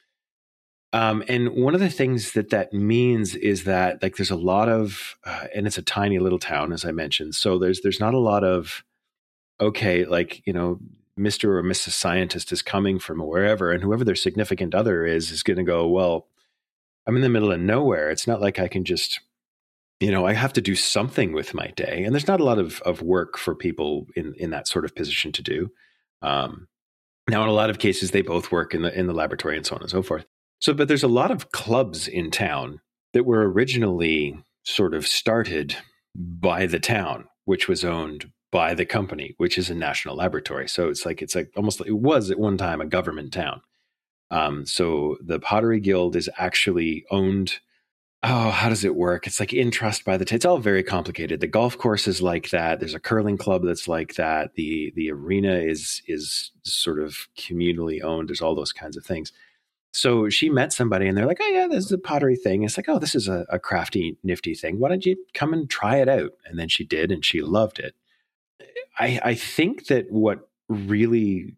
Um, and one of the things that that means is that like there's a lot of, uh, and it's a tiny little town, as I mentioned. So there's there's not a lot of, okay, like, you know, Mister or Missus Scientist is coming from wherever, and whoever their significant other is is going to go, well, I'm in the middle of nowhere. It's not like I can just, you know, I have to do something with my day. And there's not a lot of, of work for people in, in that sort of position to do. Um, now, in a lot of cases, they both work in the in the laboratory and so on and so forth. So, but there's a lot of clubs in town that were originally sort of started by the town, which was owned by the company, which is a national laboratory. So it's like, it's like almost like it was at one time a government town. Um, so the Pottery Guild is actually owned. Oh, how does it work? It's like in trust by the, t- it's all very complicated. The golf course is like that. There's a curling club that's like that. The, the arena is, is sort of communally owned. There's all those kinds of things. So she met somebody and they're like, oh yeah, this is a pottery thing. It's like, oh, this is a, a crafty, nifty thing. Why don't you come and try it out? And then she did, and she loved it. I, I think that what really,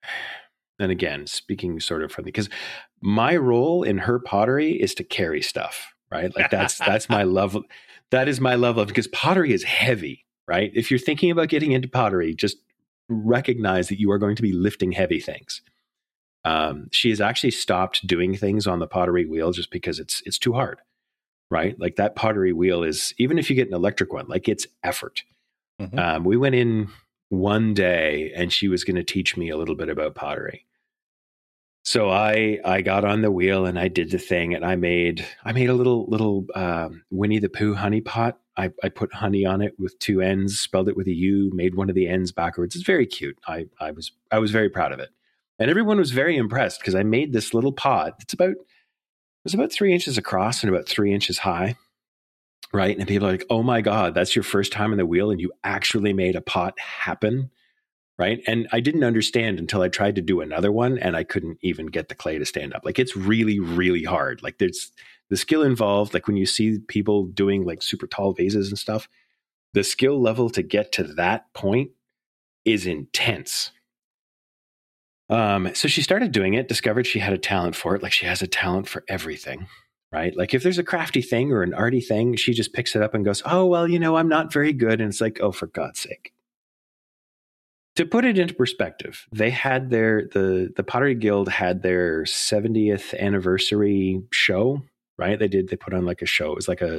and again, speaking sort of from the, because my role in her pottery is to carry stuff, right? Like that's, that's my level. That is my level of, because pottery is heavy, right? If you're thinking about getting into pottery, just recognize that you are going to be lifting heavy things. Um, she has actually stopped doing things on the pottery wheel just because it's it's too hard, right? Like that pottery wheel is, even if you get an electric one, like it's effort. Mm-hmm. Um, we went in one day and she was going to teach me a little bit about pottery. So I I got on the wheel and I did the thing, and I made I made a little little um, Winnie the Pooh honey pot. I, I put honey on it with two N's, spelled it with a U, made one of the N's backwards. It's very cute. I I was I was very proud of it. And everyone was very impressed because I made this little pot. It's about, it was about three inches across and about three inches high, right? And people are like, oh my God, that's your first time in the wheel and you actually made a pot happen, right? And I didn't understand until I tried to do another one and I couldn't even get the clay to stand up. Like it's really, really hard. Like there's the skill involved. Like when you see people doing like super tall vases and stuff, the skill level to get to that point is intense. Um, so she started doing it, discovered she had a talent for it. Like she has a talent for everything, right? Like if there's a crafty thing or an arty thing, she just picks it up and goes, oh, well, you know, I'm not very good. And it's like, oh, for God's sake. To put it into perspective, they had their, the, the Pottery Guild had their seventieth anniversary show, right? They did, they put on like a show. It was like a,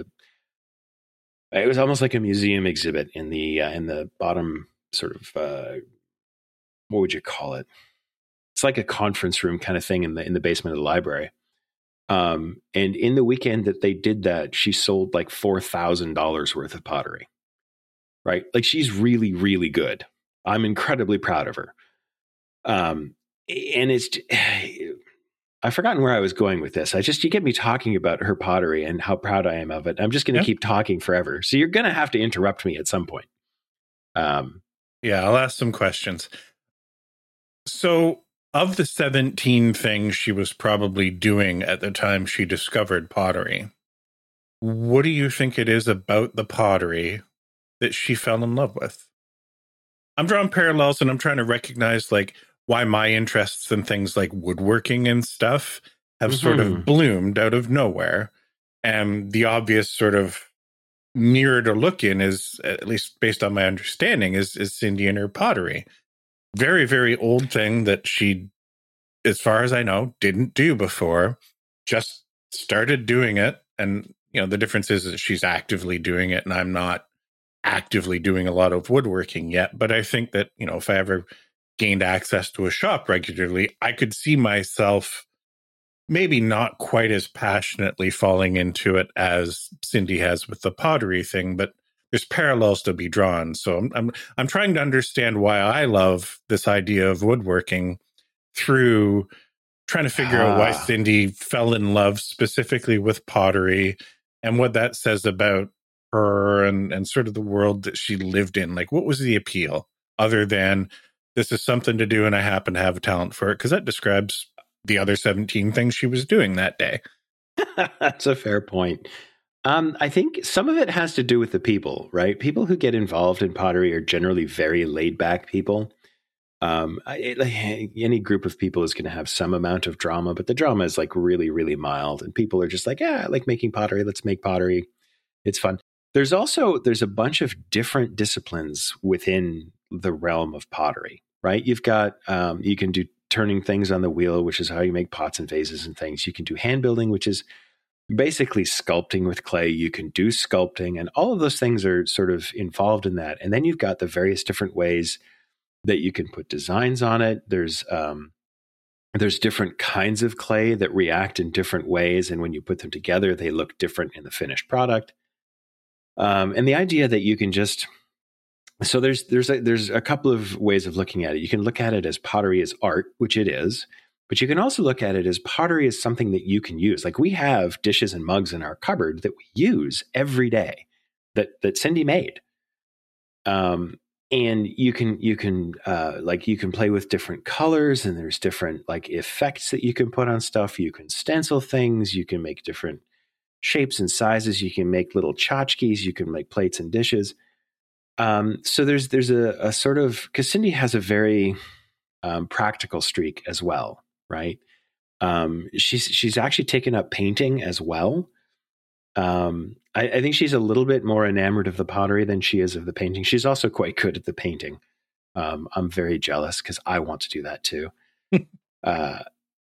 it was almost like a museum exhibit in the, uh, in the bottom sort of, uh, what would you call it? It's like a conference room kind of thing in the in the basement of the library. Um, and in the weekend that they did that, she sold like four thousand dollars worth of pottery, right? Like she's really, really good. I'm incredibly proud of her. Um, and it's, I've forgotten where I was going with this. I just, you get me talking about her pottery and how proud I am of it. I'm just going to Yeah. keep talking forever. So you're going to have to interrupt me at some point. Um, Yeah, I'll ask some questions. So, of the seventeen things she was probably doing at the time she discovered pottery, what do you think it is about the pottery that she fell in love with? I'm drawing parallels and I'm trying to recognize like why my interests in things like woodworking and stuff have mm-hmm. sort of bloomed out of nowhere. And the obvious sort of mirror to look in is, at least based on my understanding, is, is Cindy and her pottery. Very, very old thing that she, as far as I know, didn't do before, just started doing it. And, you know, the difference is that she's actively doing it and I'm not actively doing a lot of woodworking yet. But I think that, you know, if I ever gained access to a shop regularly, I could see myself maybe not quite as passionately falling into it as Cindy has with the pottery thing, but there's parallels to be drawn. So I'm, I'm I'm trying to understand why I love this idea of woodworking through trying to figure ah. out why Cindy fell in love specifically with pottery and what that says about her and, and sort of the world that she lived in. Like, what was the appeal other than this is something to do and I happen to have a talent for it? Because that describes the other seventeen things she was doing that day. That's a fair point. Um, I think some of it has to do with the people, right? People who get involved in pottery are generally very laid back people. Um, I, it, like, any group of people is going to have some amount of drama, but the drama is like really, really mild. And people are just like, yeah, I like making pottery. Let's make pottery. It's fun. There's also, there's a bunch of different disciplines within the realm of pottery, right? You've got, um, you can do turning things on the wheel, which is how you make pots and vases and things. You can do hand building, which is basically sculpting with clay. You can do sculpting, and all of those things are sort of involved in that. And then you've got the various different ways that you can put designs on it. There's um, there's different kinds of clay that react in different ways, and when you put them together, they look different in the finished product. Um, and the idea that you can just so there's there's a, there's a couple of ways of looking at it. You can look at it as pottery as art, which it is. But you can also look at it as pottery as something that you can use. Like we have dishes and mugs in our cupboard that we use every day that, that Cindy made. Um, and you can, you can, uh, like you can play with different colors and there's different like effects that you can put on stuff. You can stencil things. You can make different shapes and sizes. You can make little tchotchkes. You can make plates and dishes. Um, so there's, there's a, a sort of, cause Cindy has a very um, practical streak as well. Right. Um, she's, she's actually taken up painting as well. Um, I, I think she's a little bit more enamored of the pottery than she is of the painting. She's also quite good at the painting. Um, I'm very jealous because I want to do that too. uh,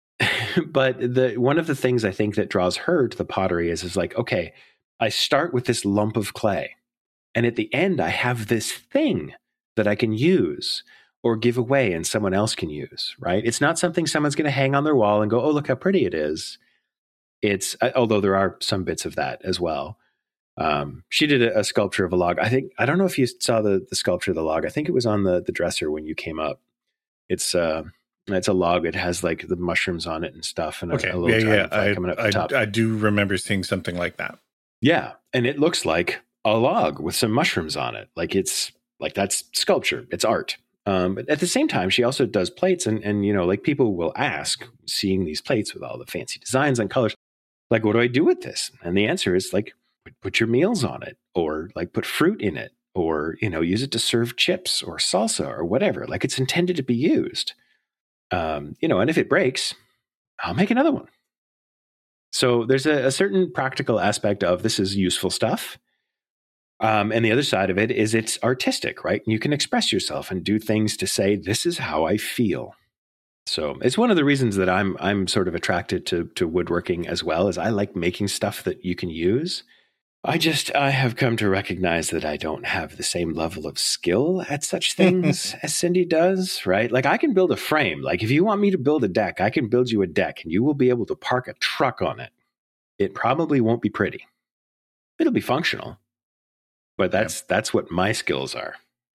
but the, one of the things I think that draws her to the pottery is, is like, okay, I start with this lump of clay and at the end I have this thing that I can use or give away and someone else can use, right? It's not something someone's going to hang on their wall and go, oh, look how pretty it is. It's, although there are some bits of that as well. Um, she did a, a sculpture of a log. I think, I don't know if you saw the, the sculpture of the log. I think it was on the, the dresser when you came up. It's, uh, it's a log. It has like the mushrooms on it and stuff. And okay. a, a little yeah, yeah. I, coming up I, the top. I do remember seeing something like that. Yeah. And it looks like a log with some mushrooms on it. Like it's like, that's sculpture. It's art. Um, but at the same time, she also does plates and, and, you know, like people will ask, seeing these plates with all the fancy designs and colors, like, what do I do with this? And the answer is like, put, put your meals on it or like put fruit in it or, you know, use it to serve chips or salsa or whatever. Like it's intended to be used. Um, you know, and if it breaks, I'll make another one. So there's a, a certain practical aspect of this is useful stuff. Um, and the other side of it is it's artistic, right? You can express yourself and do things to say, this is how I feel. So it's one of the reasons that I'm I'm sort of attracted to to woodworking as well, is I like making stuff that you can use. I just, I have come to recognize that I don't have the same level of skill at such things as Cindy does, right? Like I can build a frame. Like if you want me to build a deck, I can build you a deck and you will be able to park a truck on it. It probably won't be pretty. It'll be functional, but that's, yeah. that's what my skills are.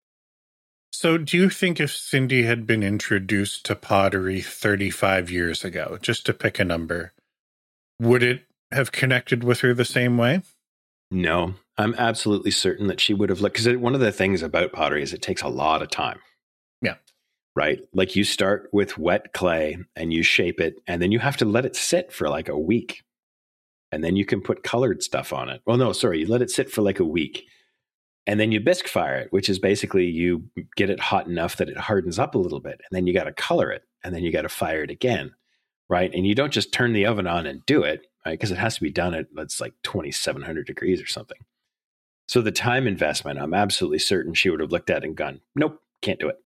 So do you think if Cindy had been introduced to pottery thirty-five years ago, just to pick a number, would it have connected with her the same way? No, I'm absolutely certain that she would have looked, because one of the things about pottery is it takes a lot of time. Yeah. Right? Like you start with wet clay and you shape it, and then you have to let it sit for like a week. And then you can put colored stuff on it. Well, no, sorry, you let it sit for like a week. And then you bisque fire it, which is basically you get it hot enough that it hardens up a little bit. And then you got to color it. And then you got to fire it again. Right? And you don't just turn the oven on and do it. Right? Because it has to be done at, it's like twenty-seven hundred degrees or something. So the time investment, I'm absolutely certain she would have looked at and gone, nope, can't do it.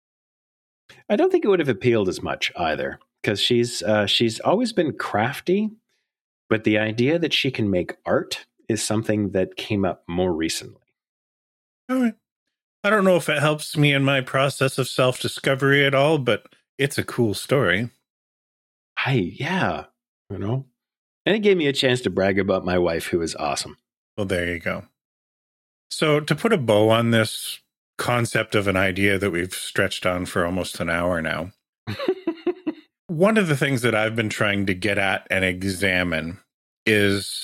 I don't think it would have appealed as much either, because she's uh, she's always been crafty, but the idea that she can make art is something that came up more recently. All right. I don't know if it helps me in my process of self-discovery at all, but it's a cool story. I, yeah, you know. And it gave me a chance to brag about my wife, who is awesome. Well, there you go. So to put a bow on this concept of an idea that we've stretched on for almost an hour now, one of the things that I've been trying to get at and examine is,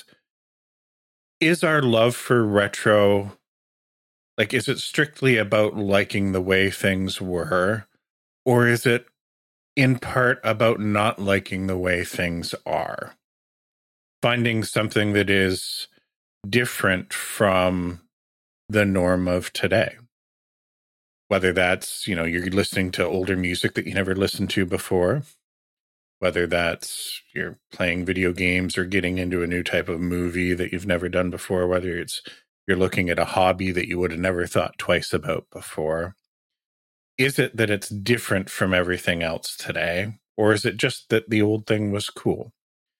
is our love for retro, like, is it strictly about liking the way things were, or is it in part about not liking the way things are? Finding something that is different from the norm of today. Whether that's, you know, you're listening to older music that you never listened to before, whether that's you're playing video games or getting into a new type of movie that you've never done before, whether it's you're looking at a hobby that you would have never thought twice about before. Is it that it's different from everything else today, or is it just that the old thing was cool?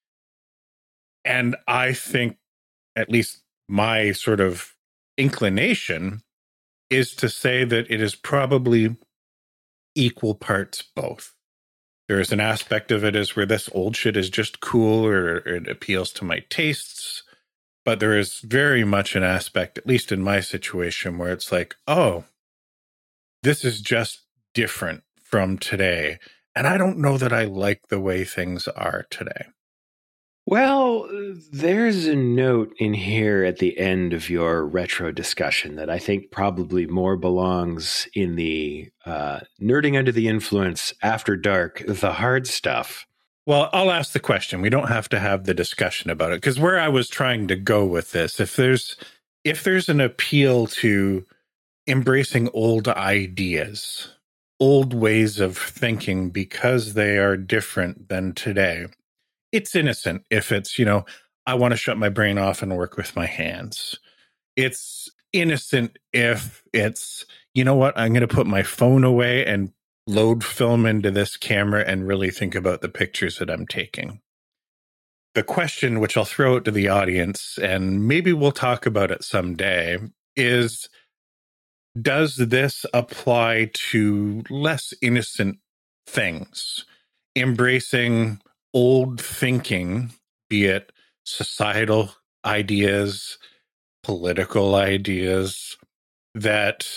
And I think, at least my sort of inclination is to say that it is probably equal parts both. There is an aspect of it is where this old shit is just cool, or it appeals to my tastes. But there is very much an aspect, at least in my situation, where it's like, oh, this is just different from today. And I don't know that I like the way things are today. Well, there's a note in here at the end of your retro discussion that I think probably more belongs in the uh, nerding under the influence after dark, the hard stuff. Well, I'll ask the question. We don't have to have the discussion about it, because where I was trying to go with this, if there's if there's an appeal to embracing old ideas, old ways of thinking because they are different than today, it's innocent if it's, you know, I want to shut my brain off and work with my hands. It's innocent if it's, you know what, I'm going to put my phone away and load film into this camera and really think about the pictures that I'm taking. The question, which I'll throw out to the audience, and maybe we'll talk about it someday, is, does this apply to less innocent things? Embracing old thinking, be it societal ideas, political ideas, that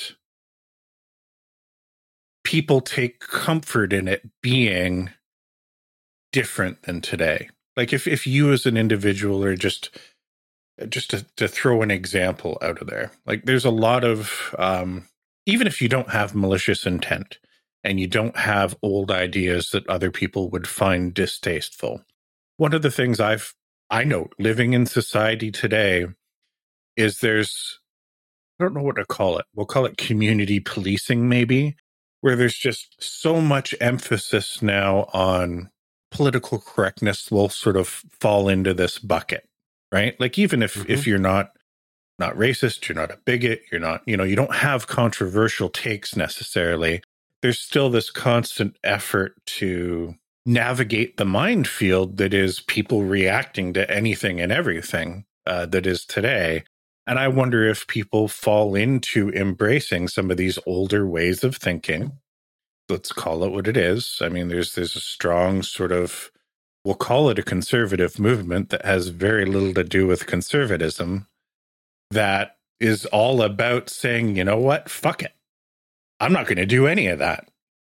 people take comfort in it being different than today. Like if, if you as an individual are just, just to, to throw an example out of there, like there's a lot of, um, even if you don't have malicious intent, and you don't have old ideas that other people would find distasteful. One of the things I've, I note living in society today is there's, I don't know what to call it. We'll call it community policing maybe, where there's just so much emphasis now on political correctness will sort of fall into this bucket, right? Like even if, mm-hmm. if you're not, not racist, you're not a bigot, you're not, you know, you don't have controversial takes necessarily. There's still this constant effort to navigate the minefield that is people reacting to anything and everything. uh, that is today. And I wonder if people fall into embracing some of these older ways of thinking. Let's call it what it is. I mean, there's there's a strong sort of, we'll call it a conservative movement that has very little to do with conservatism, that is all about saying, you know what, fuck it. I'm not going to do any of that.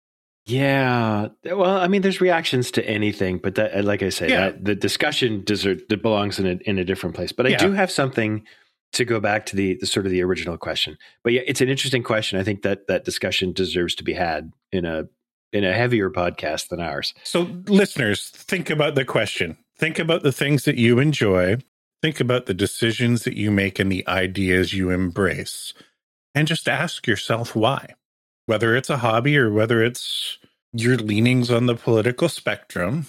Yeah. Well, I mean, there's reactions to anything, but that, like I say, Yeah. that the discussion deserve, that belongs in a, in a different place. But I Yeah. do have something to go back to the, the sort of the original question. But yeah, it's an interesting question. I think that that discussion deserves to be had in a in a heavier podcast than ours. So, listeners, think about the question. Think about the things that you enjoy. Think about the decisions that you make and the ideas you embrace. And just ask yourself why. Whether it's a hobby or whether it's your leanings on the political spectrum,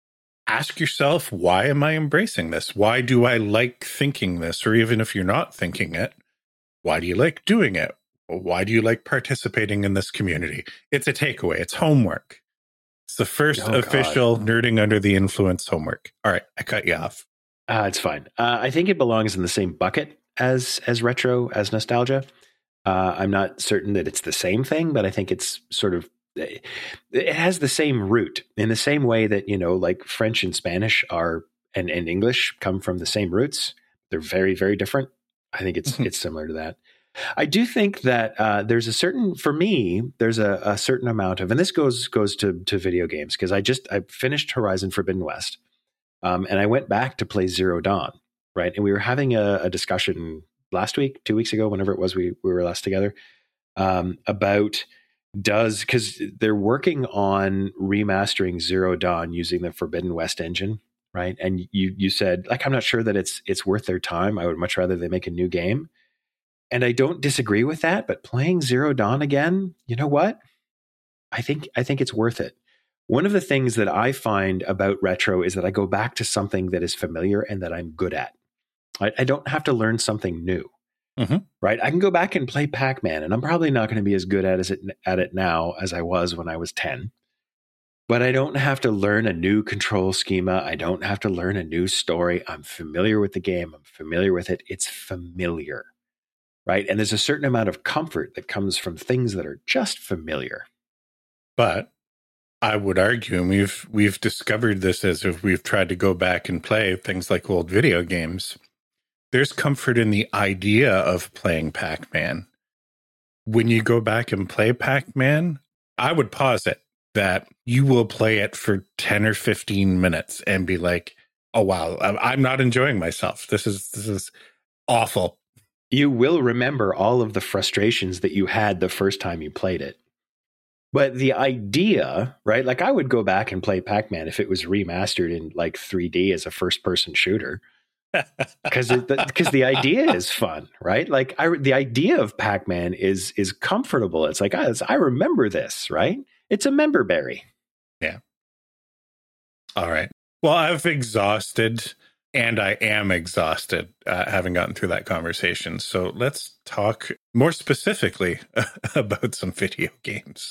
ask yourself, why am I embracing this? Why do I like thinking this? Or even if you're not thinking it, why do you like doing it? Why do you like participating in this community? It's a takeaway. It's homework. It's the first Oh, official God. Nerding Under the Influence homework. All right, I cut you off. Uh, it's fine. Uh, I think it belongs in the same bucket as as retro, as nostalgia. Uh, I'm not certain that it's the same thing, but I think it's sort of, it has the same root in the same way that, you know, like French and Spanish are, and, and English come from the same roots. They're very, very different. I think it's, Mhm. it's similar to that. I do think that uh, there's a certain, for me, there's a, a certain amount of, and this goes, goes to, to video games. Cause I just, I finished Horizon Forbidden West. Um, and I went back to play Zero Dawn. Right. And we were having a, a discussion last week, two weeks ago, whenever it was we, we were last together, um, about does, because they're working on remastering Zero Dawn using the Forbidden West engine, right? And you you said, like, I'm not sure that it's it's worth their time. I would much rather they make a new game. And I don't disagree with that, but playing Zero Dawn again, you know what? I think I think it's worth it. One of the things that I find about retro is that I go back to something that is familiar and that I'm good at. I, I don't have to learn something new, mm-hmm. right? I can go back and play Pac-Man, and I'm probably not going to be as good at it at it now as I was when I was ten. But I don't have to learn a new control schema. I don't have to learn a new story. I'm familiar with the game. I'm familiar with it. It's familiar, right? And there's a certain amount of comfort that comes from things that are just familiar. But I would argue, and we've we've discovered this as if we've tried to go back and play things like old video games. There's comfort in the idea of playing Pac-Man. When you go back and play Pac-Man, I would posit that you will play it for ten or fifteen minutes and be like, oh, wow, I'm not enjoying myself. This is this is awful. You will remember all of the frustrations that you had the first time you played it. But the idea, right? Like I would go back and play Pac-Man if it was remastered in like three D as a first-person shooter. Because because the idea is fun, right? Like I, the idea of Pac-Man is is comfortable. It's like I, I remember this, right? It's a member berry. Yeah. All right. Well, I've exhausted, and I am exhausted, uh, having gotten through that conversation. So let's talk more specifically about some video games.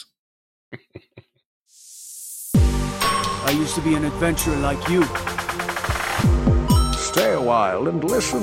I used to be an adventurer like you. Stay a while and listen.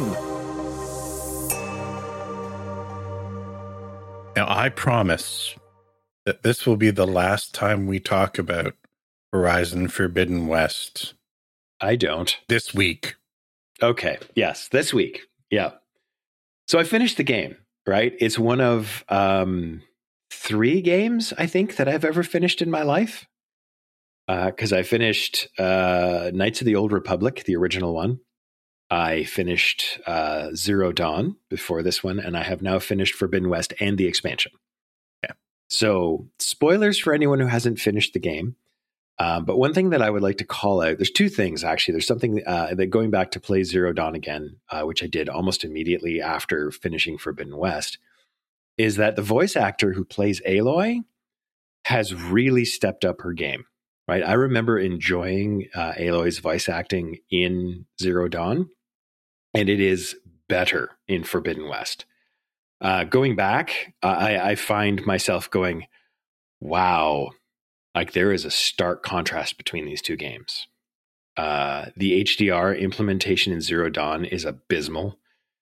Now, I promise that this will be the last time we talk about Horizon Forbidden West. I don't. This week. Okay. Yes. This week. Yeah. So I finished the game, right? It's one of um, three games, I think, that I've ever finished in my life. Because uh, I finished uh, Knights of the Old Republic, the original one. I finished uh, Zero Dawn before this one, and I have now finished Forbidden West and the expansion. Yeah. So, spoilers for anyone who hasn't finished the game. Um, but one thing that I would like to call out, there's two things actually. There's something uh, that going back to play Zero Dawn again, uh, which I did almost immediately after finishing Forbidden West, is that the voice actor who plays Aloy has really stepped up her game. Right, I remember enjoying uh, Aloy's voice acting in Zero Dawn, and it is better in Forbidden West. Uh, going back, uh, I, I find myself going, wow, like there is a stark contrast between these two games. Uh, the H D R implementation in Zero Dawn is abysmal.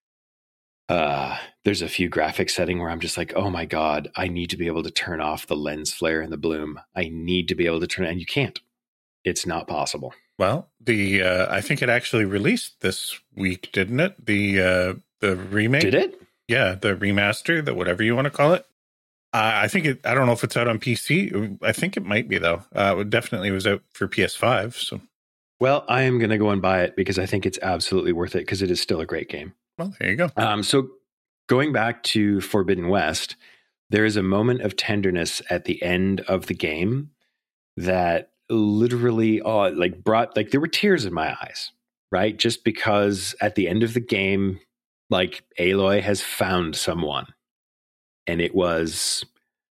Uh, there's a few graphic setting where I'm just like, oh my God, I need to be able to turn off the lens flare and the bloom. I need to be able to turn it, and you can't. It's not possible. Well, the uh, I think it actually released this week, didn't it? The uh, the remake. Did it? Yeah, the remaster, the whatever you want to call it. Uh, I think it. I don't know if it's out on P C. I think it might be though. Uh, it definitely was out for P S five. So, well, I am going to go and buy it because I think it's absolutely worth it because it is still a great game. Well, there you go. Um, so, going back to Forbidden West, there is a moment of tenderness at the end of the game that literally, oh, like brought like there were tears in my eyes, right? Just because at the end of the game, like Aloy has found someone. And it was,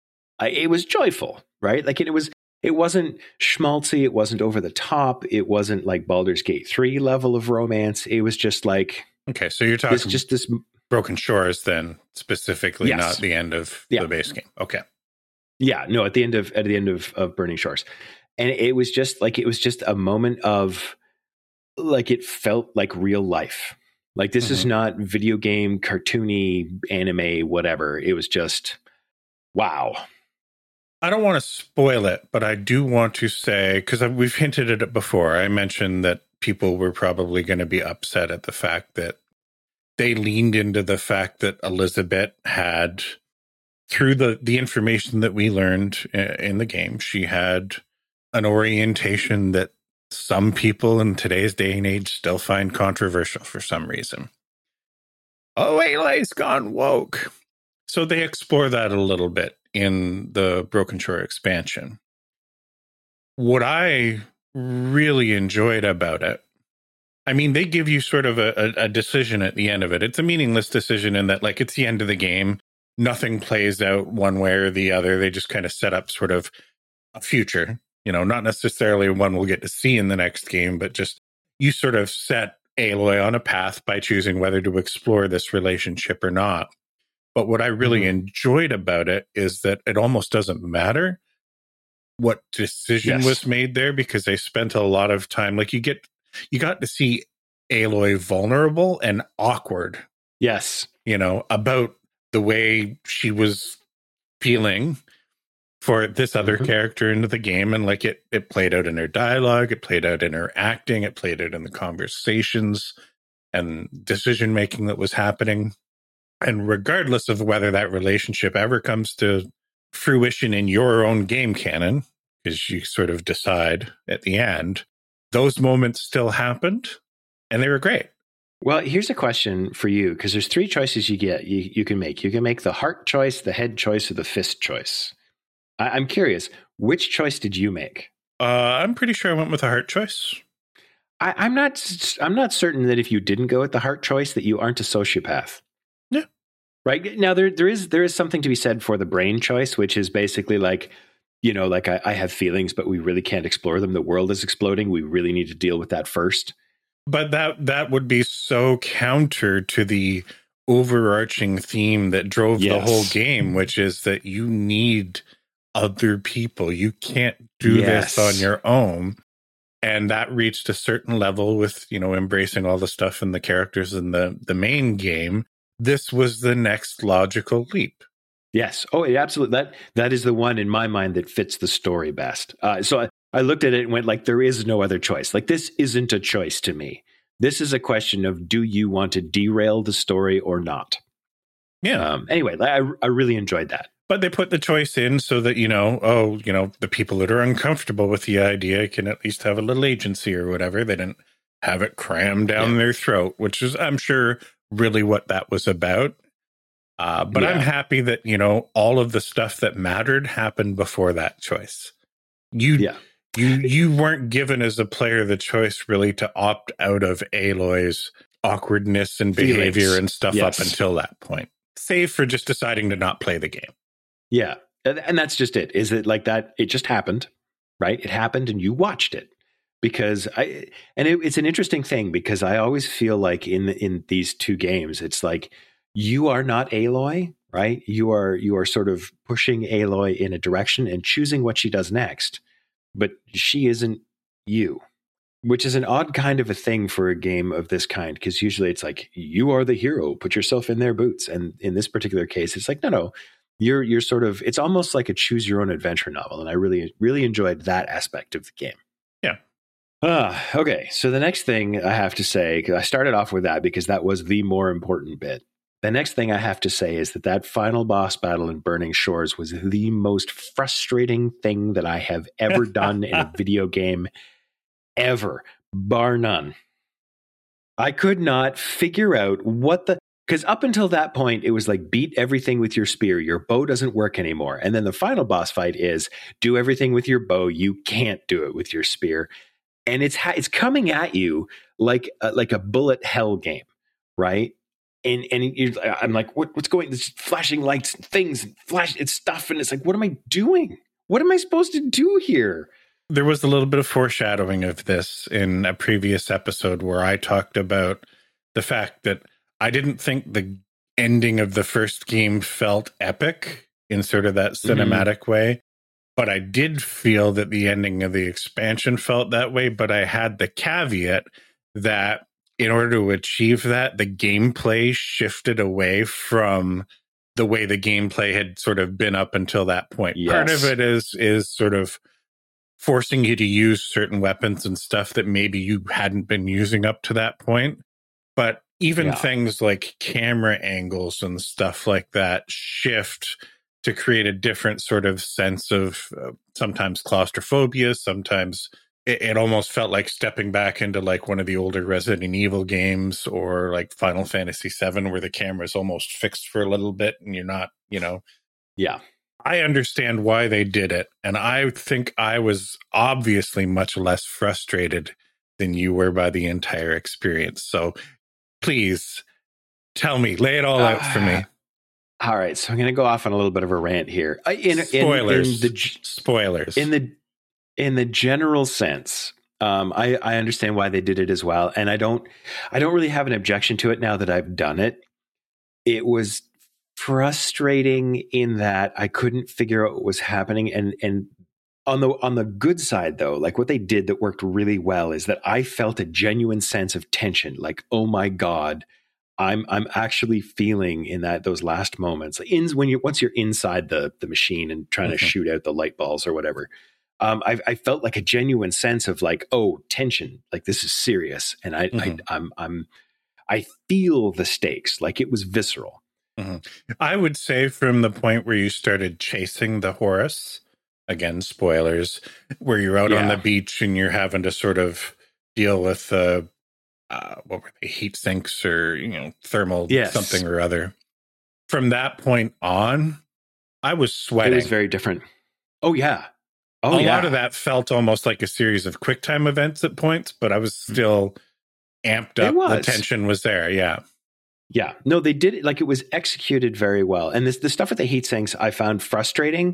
it was joyful, right? Like it was, it wasn't schmaltzy. It wasn't over the top. It wasn't like Baldur's Gate three level of romance. It was just like, okay, so you're talking this, just this Broken Shores, then specifically, yes. not the end of yeah. the base game. Okay, yeah, no, at the end of at the end of, of Burning Shores, and it was just like it was just a moment of like it felt like real life. Like this mm-hmm. is not video game, cartoony, anime, whatever. It was just, wow. I don't want to spoil it, but I do want to say, because we've hinted at it before, I mentioned that people were probably going to be upset at the fact that they leaned into the fact that Elizabeth had, through the, the information that we learned in the game, she had an orientation that some people in today's day and age still find controversial for some reason. Oh, Aloy's gone woke. So they explore that a little bit in the Broken Shore expansion. What I really enjoyed about it, I mean, they give you sort of a, a decision at the end of it. It's a meaningless decision in that, like, it's the end of the game. Nothing plays out one way or the other. They just kind of set up sort of a future. You know, not necessarily one we'll get to see in the next game, but just you sort of set Aloy on a path by choosing whether to explore this relationship or not. But what I really mm-hmm. enjoyed about it is that it almost doesn't matter what decision yes. was made there, because they spent a lot of time. Like you get, you got to see Aloy vulnerable and awkward. Yes. You know, about the way she was feeling for this other mm-hmm. character into the game. And like it, it played out in her dialogue, it played out in her acting, it played out in the conversations and decision making that was happening. And regardless of whether that relationship ever comes to fruition in your own game canon, because you sort of decide at the end, those moments still happened and they were great. Well, here's a question for you, because there's three choices you get. You, you can make. You can make the heart choice, the head choice, or the fist choice. I, I'm curious, which choice did you make? Uh, I'm pretty sure I went with the heart choice. I, I'm not. I'm not certain that if you didn't go with the heart choice, that you aren't a sociopath. Yeah. Right now, there there is there is something to be said for the brain choice, which is basically like, you know, like I, I have feelings, but we really can't explore them. The world is exploding. We really need to deal with that first. But that that would be so counter to the overarching theme that drove yes. the whole game, which is that you need other people. You can't do yes. this on your own. And that reached a certain level with, you know, embracing all the stuff and the characters in the, the main game. This was the next logical leap. Yes. Oh, absolutely. That that is the one in my mind that fits the story best. Uh, so I, I looked at it and went like, there is no other choice. Like, this isn't a choice to me. This is a question of, do you want to derail the story or not? Yeah. Um, anyway, I, I really enjoyed that. But they put the choice in so that, you know, oh, you know, the people that are uncomfortable with the idea can at least have a little agency or whatever. They didn't have it crammed down yeah. their throat, which is, I'm sure, really what that was about. Uh, but yeah. I'm happy that, you know, all of the stuff that mattered happened before that choice. You, yeah. you, you weren't given as a player the choice really to opt out of Aloy's awkwardness and behavior Feelings. and stuff yes. up until that point, save for just deciding to not play the game. Yeah. And that's just it. Is it like that? It just happened, right? It happened and you watched it. Because I, and it, it's an interesting thing, because I always feel like in, in these two games, it's like, you are not Aloy, right? You are, you are sort of pushing Aloy in a direction and choosing what she does next, but she isn't you. which is an odd kind of a thing for a game of this kind, because usually it's like, you are the hero, put yourself in their boots. And in this particular case, it's like, no, no, you're you're sort of, it's almost like a choose your own adventure novel. And I really, really enjoyed that aspect of the game. Yeah. Uh, okay, so the next thing I have to say, because I started off with that because that was the more important bit. The next thing I have to say is that that final boss battle in Burning Shores was the most frustrating thing that I have ever done in a video game ever, bar none. I could not figure out what the, because up until that point, it was like beat everything with your spear. Your bow doesn't work anymore. And then the final boss fight is do everything with your bow. You can't do it with your spear. And it's ha- it's coming at you like uh, like a bullet hell game, right? And and you're, I'm like, what, what's going? This flashing lights, things, flash, it's stuff, and it's like, what am I doing? What am I supposed to do here? There was a little bit of foreshadowing of this in a previous episode where I talked about the fact that I didn't think the ending of the first game felt epic in sort of that cinematic mm-hmm. way. But I did feel that the ending of the expansion felt that way. But I had the caveat that in order to achieve that, the gameplay shifted away from the way the gameplay had sort of been up until that point. Yes. Part of it is is sort of forcing you to use certain weapons and stuff that maybe you hadn't been using up to that point. But even yeah. things like camera angles and stuff like that shift to create a different sort of sense of uh, sometimes claustrophobia, sometimes it, it almost felt like stepping back into like one of the older Resident Evil games or like Final Fantasy seven where the camera is almost fixed for a little bit and you're not, you know. Yeah. I understand why they did it. And I think I was obviously much less frustrated than you were by the entire experience. So please tell me, lay it all out uh, for me. All right, so I'm going to go off on a little bit of a rant here. In, Spoilers. In, in the, Spoilers. In the in the general sense, um, I, I understand why they did it as well, and I don't I don't really have an objection to it now that I've done it. It was frustrating in that I couldn't figure out what was happening, and and on the on the good side though, like what they did that worked really well is that I felt a genuine sense of tension. Like, oh my God. I'm I'm actually feeling in that those last moments, like in, when you once you're inside the the machine and trying mm-hmm. to shoot out the light balls or whatever, um, I, I felt like a genuine sense of like, oh, tension, like this is serious, and I, mm-hmm. I I'm I'm I feel the stakes, like it was visceral. Mm-hmm. I would say from the point where you started chasing the Horus, again spoilers, where you're out yeah. on the beach and you're having to sort of deal with the. Uh, Uh, what were they, heat sinks or, you know, thermal yes. something or other. From that point on, I was sweating. It was very different. Oh, yeah. a Oh, yeah. lot of that felt almost like a series of QuickTime events at points, but I was still amped up. The tension was there, yeah. Yeah. No, they did it, like it was executed very well. And this the stuff with the heat sinks I found frustrating,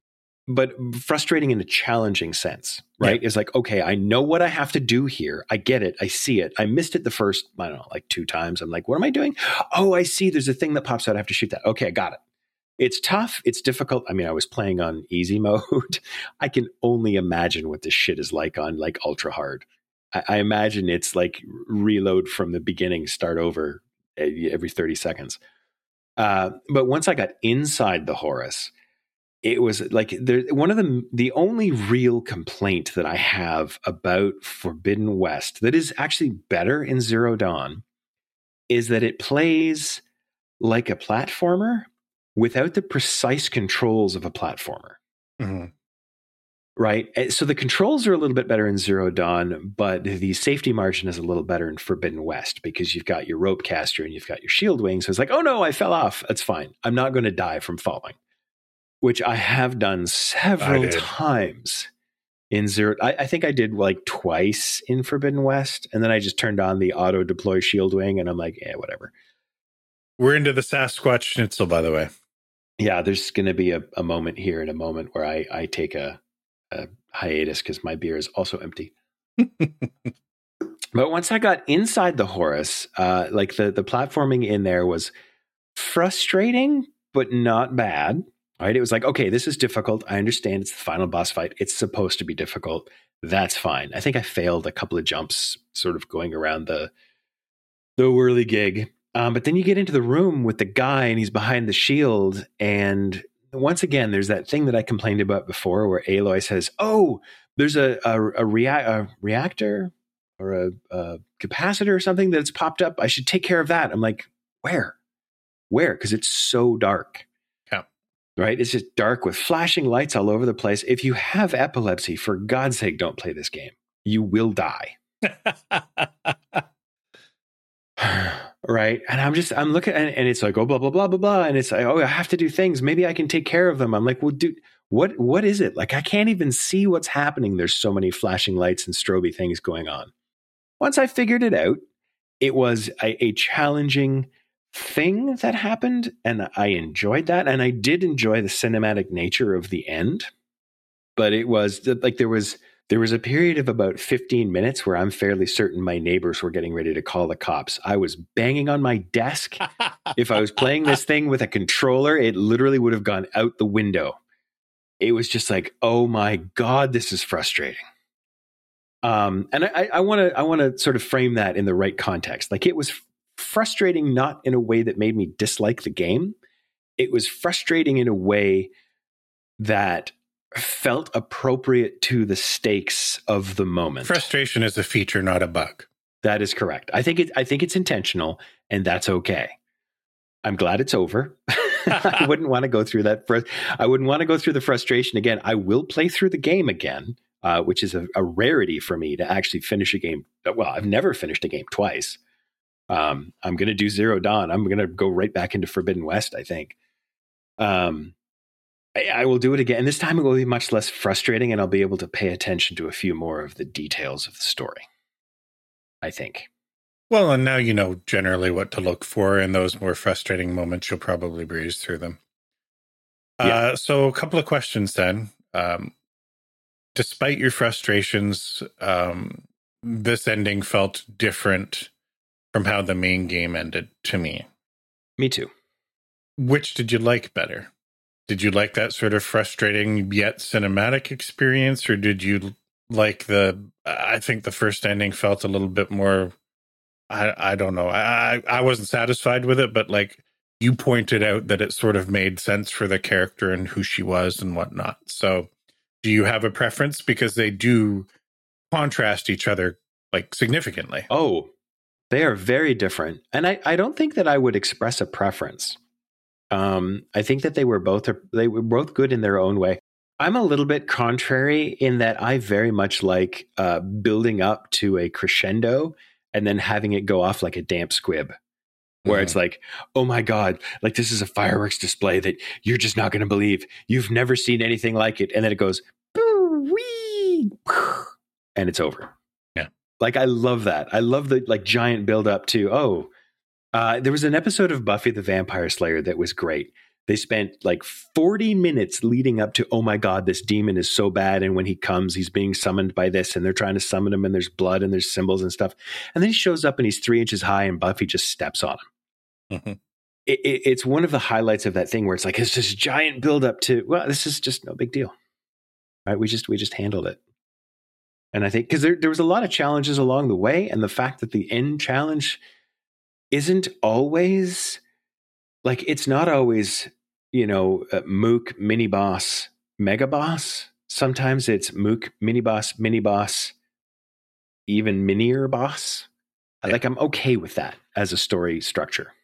but frustrating in a challenging sense, right? Yeah. It's like, okay, I know what I have to do here. I get it. I see it. I missed it the first, I don't know, like two times. I'm like, what am I doing? Oh, I see. There's a thing that pops out. I have to shoot that. Okay, I got it. It's tough. It's difficult. I mean, I was playing on easy mode. I can only imagine what this shit is like on like ultra hard. I, I imagine it's like reload from the beginning, start over every thirty seconds. Uh, but once I got inside the Horus, it was like there, one of the the only real complaint that I have about Forbidden West that is actually better in Zero Dawn is that it plays like a platformer without the precise controls of a platformer. Mm-hmm. Right? So the controls are a little bit better in Zero Dawn, but the safety margin is a little better in Forbidden West because you've got your rope caster and you've got your shield wing. So it's like, oh no, I fell off. That's fine. I'm not going to die from falling. Which I have done several times in Zero. I, I think I did like twice in Forbidden West, and then I just turned on the auto deploy shield wing, and I'm like, yeah, whatever. We're into the Sasquatch Schnitzel, by the way. Yeah, there's going to be a, a moment here in a moment where I, I take a, a hiatus because my beer is also empty. But once I got inside the Horus, uh, like the the platforming in there was frustrating, but not bad. Right? It was like, okay, this is difficult. I understand it's the final boss fight. It's supposed to be difficult. That's fine. I think I failed a couple of jumps sort of going around the the whirligig. Um, but then you get into the room with the guy and he's behind the shield. And once again, there's that thing that I complained about before where Aloy says, oh, there's a, a, a, rea- a reactor or a, a capacitor or something that's popped up. I should take care of that. I'm like, where? Where? Because it's so dark. Yeah. Right? It's just dark with flashing lights all over the place. If you have epilepsy, for God's sake, don't play this game. You will die. Right. And I'm just, I'm looking and, and it's like, oh, blah, blah, blah, blah, blah. And it's like, oh, I have to do things. Maybe I can take care of them. I'm like, well, dude, what, what is it? Like, I can't even see what's happening. There's so many flashing lights and stroby things going on. Once I figured it out, it was a, a challenging thing that happened. And I enjoyed that. And I did enjoy the cinematic nature of the end. But it was like, there was, There was a period of about fifteen minutes where I'm fairly certain my neighbors were getting ready to call the cops. I was banging on my desk. If I was playing this thing with a controller, it literally would have gone out the window. It was just like, oh my God, this is frustrating. Um, and I want to I want to sort of frame that in the right context. Like, it was frustrating, not in a way that made me dislike the game. It was frustrating in a way that felt appropriate to the stakes of the moment. Frustration is a feature, not a bug. That is correct. I think it, I think it's intentional, and that's okay. I'm glad it's over. I wouldn't want to go through that. Fr- I wouldn't want to go through the frustration again. I will play through the game again, uh, which is a, a rarity for me to actually finish a game. Well, I've never finished a game twice. Um, I'm going to do Zero Dawn. I'm going to go right back into Forbidden West, I think. Um, I will do it again. This time it will be much less frustrating, and I'll be able to pay attention to a few more of the details of the story, I think. Well, and now you know generally what to look for in those more frustrating moments. You'll probably breeze through them. Yeah. Uh, so a couple of questions then. Um, despite your frustrations, um, this ending felt different from how the main game ended to me. Me too. Which did you like better? Did you like that sort of frustrating yet cinematic experience, or did you like the, I think the first ending felt a little bit more, I, I don't know. I, I wasn't satisfied with it, but like you pointed out that it sort of made sense for the character and who she was and whatnot. So do you have a preference? Because they do contrast each other like significantly. Oh, they are very different. And I, I don't think that I would express a preference. Um, I think that they were both they were both good in their own way. I'm a little bit contrary in that I very much like uh, building up to a crescendo and then having it go off like a damp squib, where mm-hmm. it's like, oh my God, like this is a fireworks display that you're just not going to believe. You've never seen anything like it. And then it goes, boo, wee, and it's over. Yeah. Like, I love that. I love the like giant build up to, oh, Uh, there was an episode of Buffy the Vampire Slayer that was great. They spent like forty minutes leading up to, oh my God, this demon is so bad. And when he comes, he's being summoned by this, and they're trying to summon him, and there's blood and there's symbols and stuff. And then he shows up and he's three inches high, and Buffy just steps on him. Mm-hmm. It, it, it's one of the highlights of that thing where it's like, it's this giant build up to, well, this is just no big deal. Right? We just, we just handled it. And I think because there, there was a lot of challenges along the way, and the fact that the end challenge isn't always like, it's not always, you know, uh, Mook, mini boss, mega boss. Sometimes it's Mook, mini boss, mini boss, even minier boss. Yeah. Like, I'm okay with that as a story structure.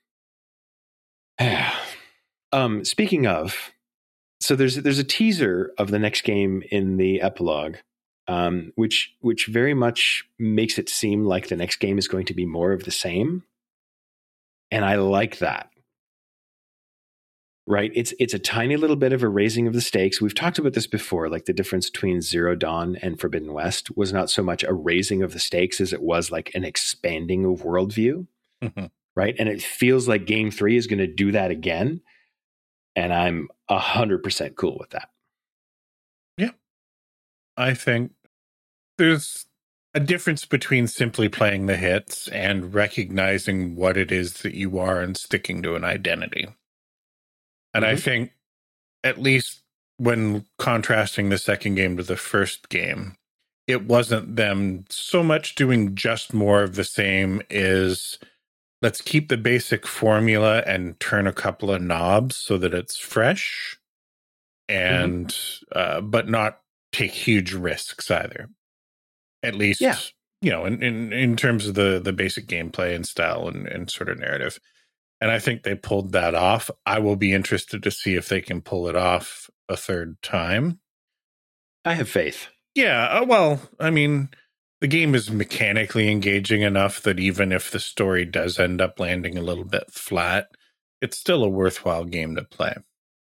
um, speaking of, so there's there's a teaser of the next game in the epilogue, um, which which very much makes it seem like the next game is going to be more of the same. And I like that, right? It's it's a tiny little bit of a raising of the stakes. We've talked about this before, like the difference between Zero Dawn and Forbidden West was not so much a raising of the stakes as it was like an expanding of worldview, mm-hmm. right? And it feels like Game three is going to do that again. And I'm one hundred percent cool with that. Yeah. I think there's a difference between simply playing the hits and recognizing what it is that you are and sticking to an identity. And mm-hmm. I think at least when contrasting the second game to the first game, it wasn't them so much doing just more of the same is let's keep the basic formula and turn a couple of knobs so that it's fresh and mm-hmm. uh, but not take huge risks either. At least, yeah. you know, in, in, in terms of the, the basic gameplay and style and, and sort of narrative. And I think they pulled that off. I will be interested to see if they can pull it off a third time. I have faith. Yeah, uh, well, I mean, the game is mechanically engaging enough that even if the story does end up landing a little bit flat, it's still a worthwhile game to play.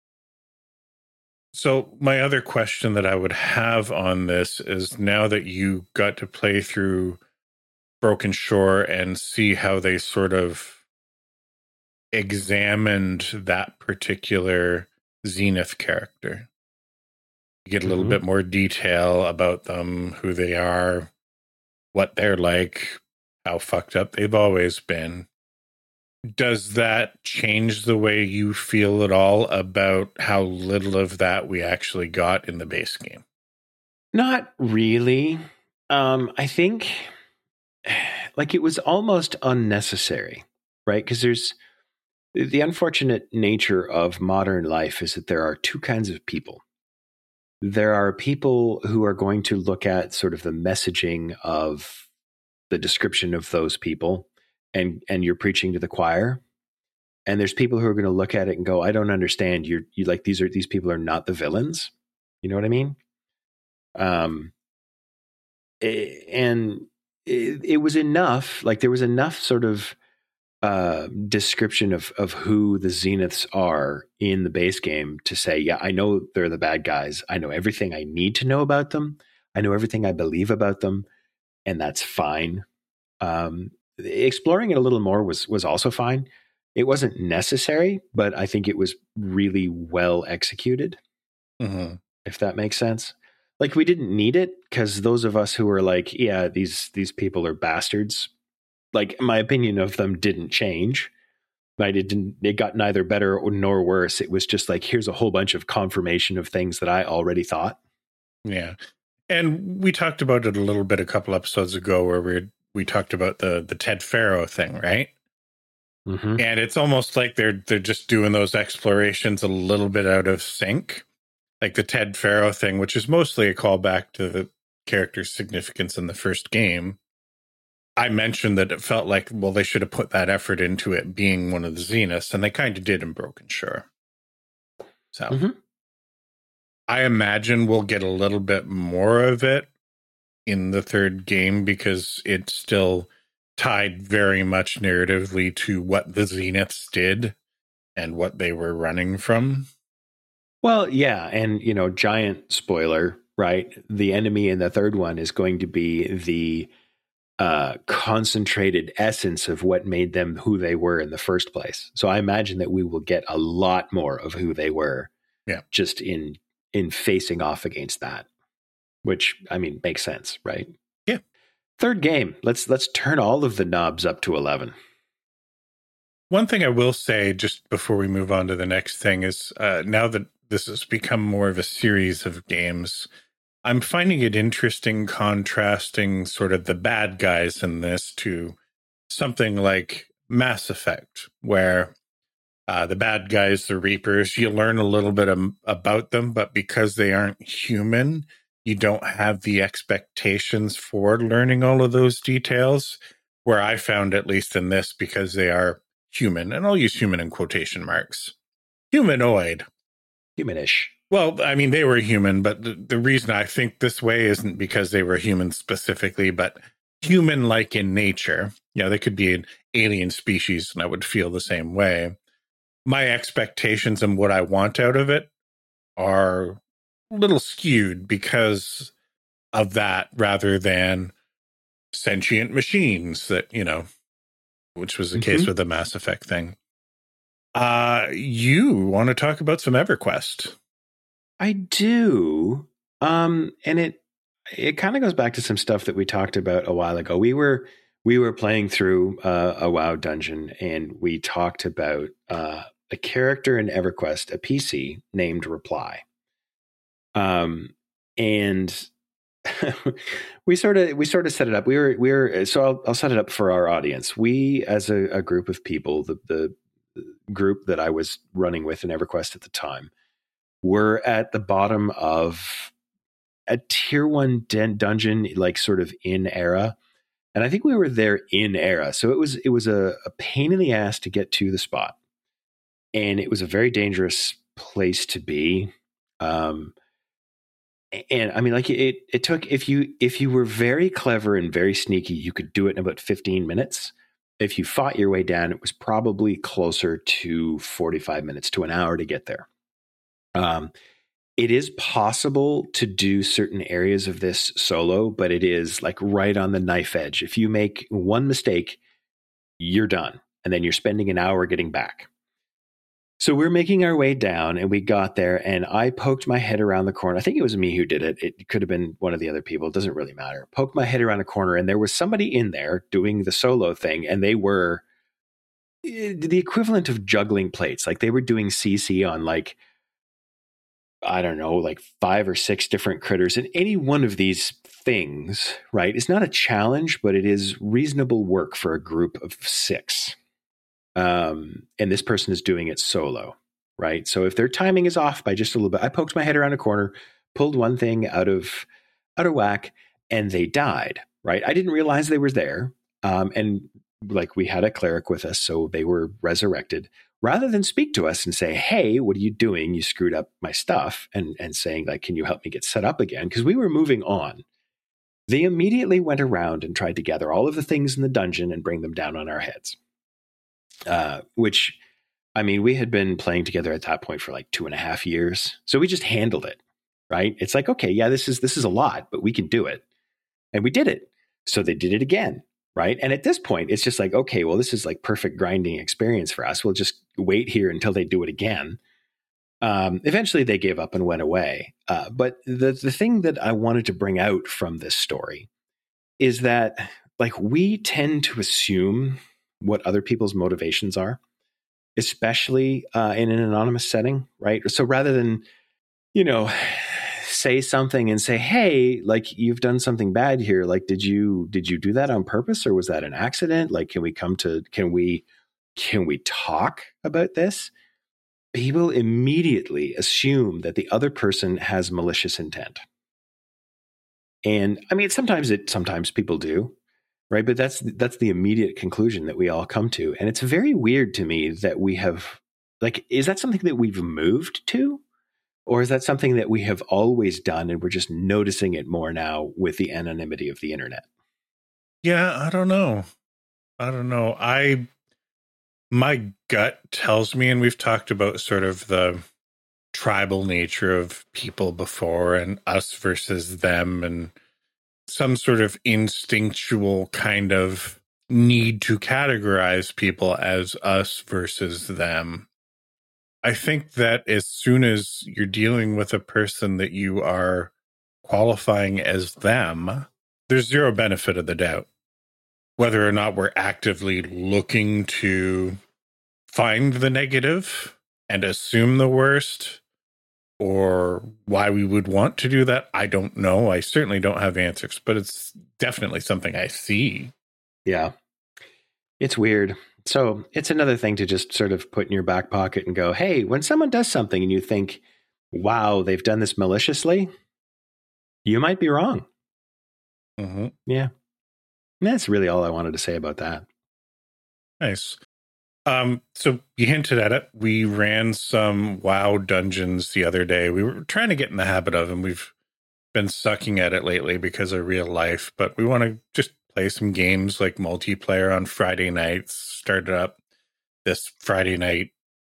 So my other question that I would have on this is, now that you got to play through Broken Shore and see how they sort of examined that particular Zenith character, you get a little mm-hmm. bit more detail about them, who they are, what they're like, how fucked up they've always been. Does that change the way you feel at all about how little of that we actually got in the base game? Not really. Um, I think like it was almost unnecessary, right? Because there's the unfortunate nature of modern life is that there are two kinds of people. There are people who are going to look at sort of the messaging of the description of those people, and and you're preaching to the choir. And there's people who are going to look at it and go, I don't understand. You're you like these are these people are not the villains. You know what I mean? Um, and it, it was enough. Like there was enough sort of uh, description of of who the Zeniths are in the base game to say, yeah, I know they're the bad guys. I know everything I need to know about them. I know everything I believe about them, and that's fine. Um, exploring it a little more was was also fine. It wasn't necessary, but I think it was really well executed. Mm-hmm. If that makes sense. Like we didn't need it because those of us who were like, yeah, these these people are bastards. Like my opinion of them didn't change. Right? It didn't. It got neither better nor worse. It was just like, here's a whole bunch of confirmation of things that I already thought. Yeah, and we talked about it a little bit a couple episodes ago, where we we talked about the the Ted Faro thing, right? Mm-hmm. And it's almost like they're they're just doing those explorations a little bit out of sync, like the Ted Faro thing, which is mostly a callback to the character's significance in the first game. I mentioned that it felt like, well, they should have put that effort into it being one of the Zeniths, and they kind of did in Broken Shore. So mm-hmm. I imagine we'll get a little bit more of it in the third game because it's still tied very much narratively to what the Zeniths did and what they were running from. Well, yeah, and, you know, giant spoiler, right? The enemy in the third one is going to be the uh, concentrated essence of what made them who they were in the first place. So I imagine that we will get a lot more of who they were, yeah, just in in facing off against that, which, I mean, makes sense, right? Yeah. Third game, let's let's turn all of the knobs up to eleven. One thing I will say just before we move on to the next thing is uh, now that this has become more of a series of games, I'm finding it interesting contrasting sort of the bad guys in this to something like Mass Effect, where uh, the bad guys, the Reapers, you learn a little bit of, about them, but because they aren't human, you don't have the expectations for learning all of those details, where I found, at least in this, because they are human, and I'll use human in quotation marks, humanoid. Humanish. Well, I mean, they were human, but the, the reason I think this way isn't because they were human specifically, but human-like in nature. You know, they could be an alien species, and I would feel the same way. My expectations and what I want out of it are a little skewed because of that, rather than sentient machines that, you know, which was the mm-hmm. case with the Mass Effect thing. Uh, you want to talk about some EverQuest? I do. Um, and it it kind of goes back to some stuff that we talked about a while ago. We were we were playing through uh, a WoW dungeon, and we talked about uh, a character in EverQuest, a P C named Reply. Um, and we sort of we sort of set it up. We were we were so I'll, I'll set it up for our audience. We, as a, a group of people, the the group that I was running with in EverQuest at the time, were at the bottom of a tier one den- dungeon, like sort of in era. And I think we were there in era. So it was it was a, a pain in the ass to get to the spot. And it was a very dangerous place to be. Um, and I mean, like it it took, if you if you were very clever and very sneaky, you could do it in about fifteen minutes. If you fought your way down, it was probably closer to forty-five minutes to an hour to get there. Um, It is possible to do certain areas of this solo, but it is like right on the knife edge. If you make one mistake, you're done. And then you're spending an hour getting back. So we're making our way down and we got there and I poked my head around the corner. I think it was me who did it. It could have been one of the other people. It doesn't really matter. Poked my head around a corner and there was somebody in there doing the solo thing. And they were the equivalent of juggling plates. Like they were doing C C on like, I don't know, like five or six different critters. And any one of these things, right, is not a challenge, but it is reasonable work for a group of six. Um, and this person is doing it solo, right? So if their timing is off by just a little bit, I poked my head around a corner, pulled one thing out of out of whack, and they died, right? I didn't realize they were there. Um, and like we had a cleric with us, so they were resurrected. Rather than speak to us and say, hey, what are you doing? You screwed up my stuff. And, and saying, like, can you help me get set up again? Because we were moving on. They immediately went around and tried to gather all of the things in the dungeon and bring them down on our heads. Uh, which, I mean, we had been playing together at that point for like two and a half years. So we just handled it, right? It's like, okay, yeah, this is this is a lot, but we can do it. And we did it. So they did it again. Right. And at this point, it's just like, okay, well, this is like perfect grinding experience for us. We'll just wait here until they do it again. Um, eventually, they gave up and went away. Uh, but the, the thing that I wanted to bring out from this story is that like we tend to assume what other people's motivations are, especially uh, in an anonymous setting. Right. So rather than, you know, say something and say, hey, like you've done something bad here. Like, did you, did you do that on purpose or was that an accident? Like, can we come to, can we, can we talk about this? People immediately assume that the other person has malicious intent. And I mean, sometimes it, sometimes people do, right? But that's, that's the immediate conclusion that we all come to. And it's very weird to me that we have, like, is that something that we've moved to? Or is that something that we have always done and we're just noticing it more now with the anonymity of the internet? Yeah, I don't know. I don't know. I, my gut tells me, and we've talked about sort of the tribal nature of people before and us versus them and some sort of instinctual kind of need to categorize people as us versus them. I think that as soon as you're dealing with a person that you are qualifying as them, there's zero benefit of the doubt. Whether or not we're actively looking to find the negative and assume the worst, or why we would want to do that, I don't know. I certainly don't have answers, but it's definitely something I see. Yeah. It's weird. So it's another thing to just sort of put in your back pocket and go, hey, when someone does something and you think, wow, they've done this maliciously, you might be wrong. Mm-hmm. Yeah. And that's really all I wanted to say about that. Nice. Um, so you hinted at it. We ran some WoW dungeons the other day. We were trying to get in the habit of them. We've been sucking at it lately because of real life, but we want to just play some games like multiplayer on Friday nights. Started up this Friday night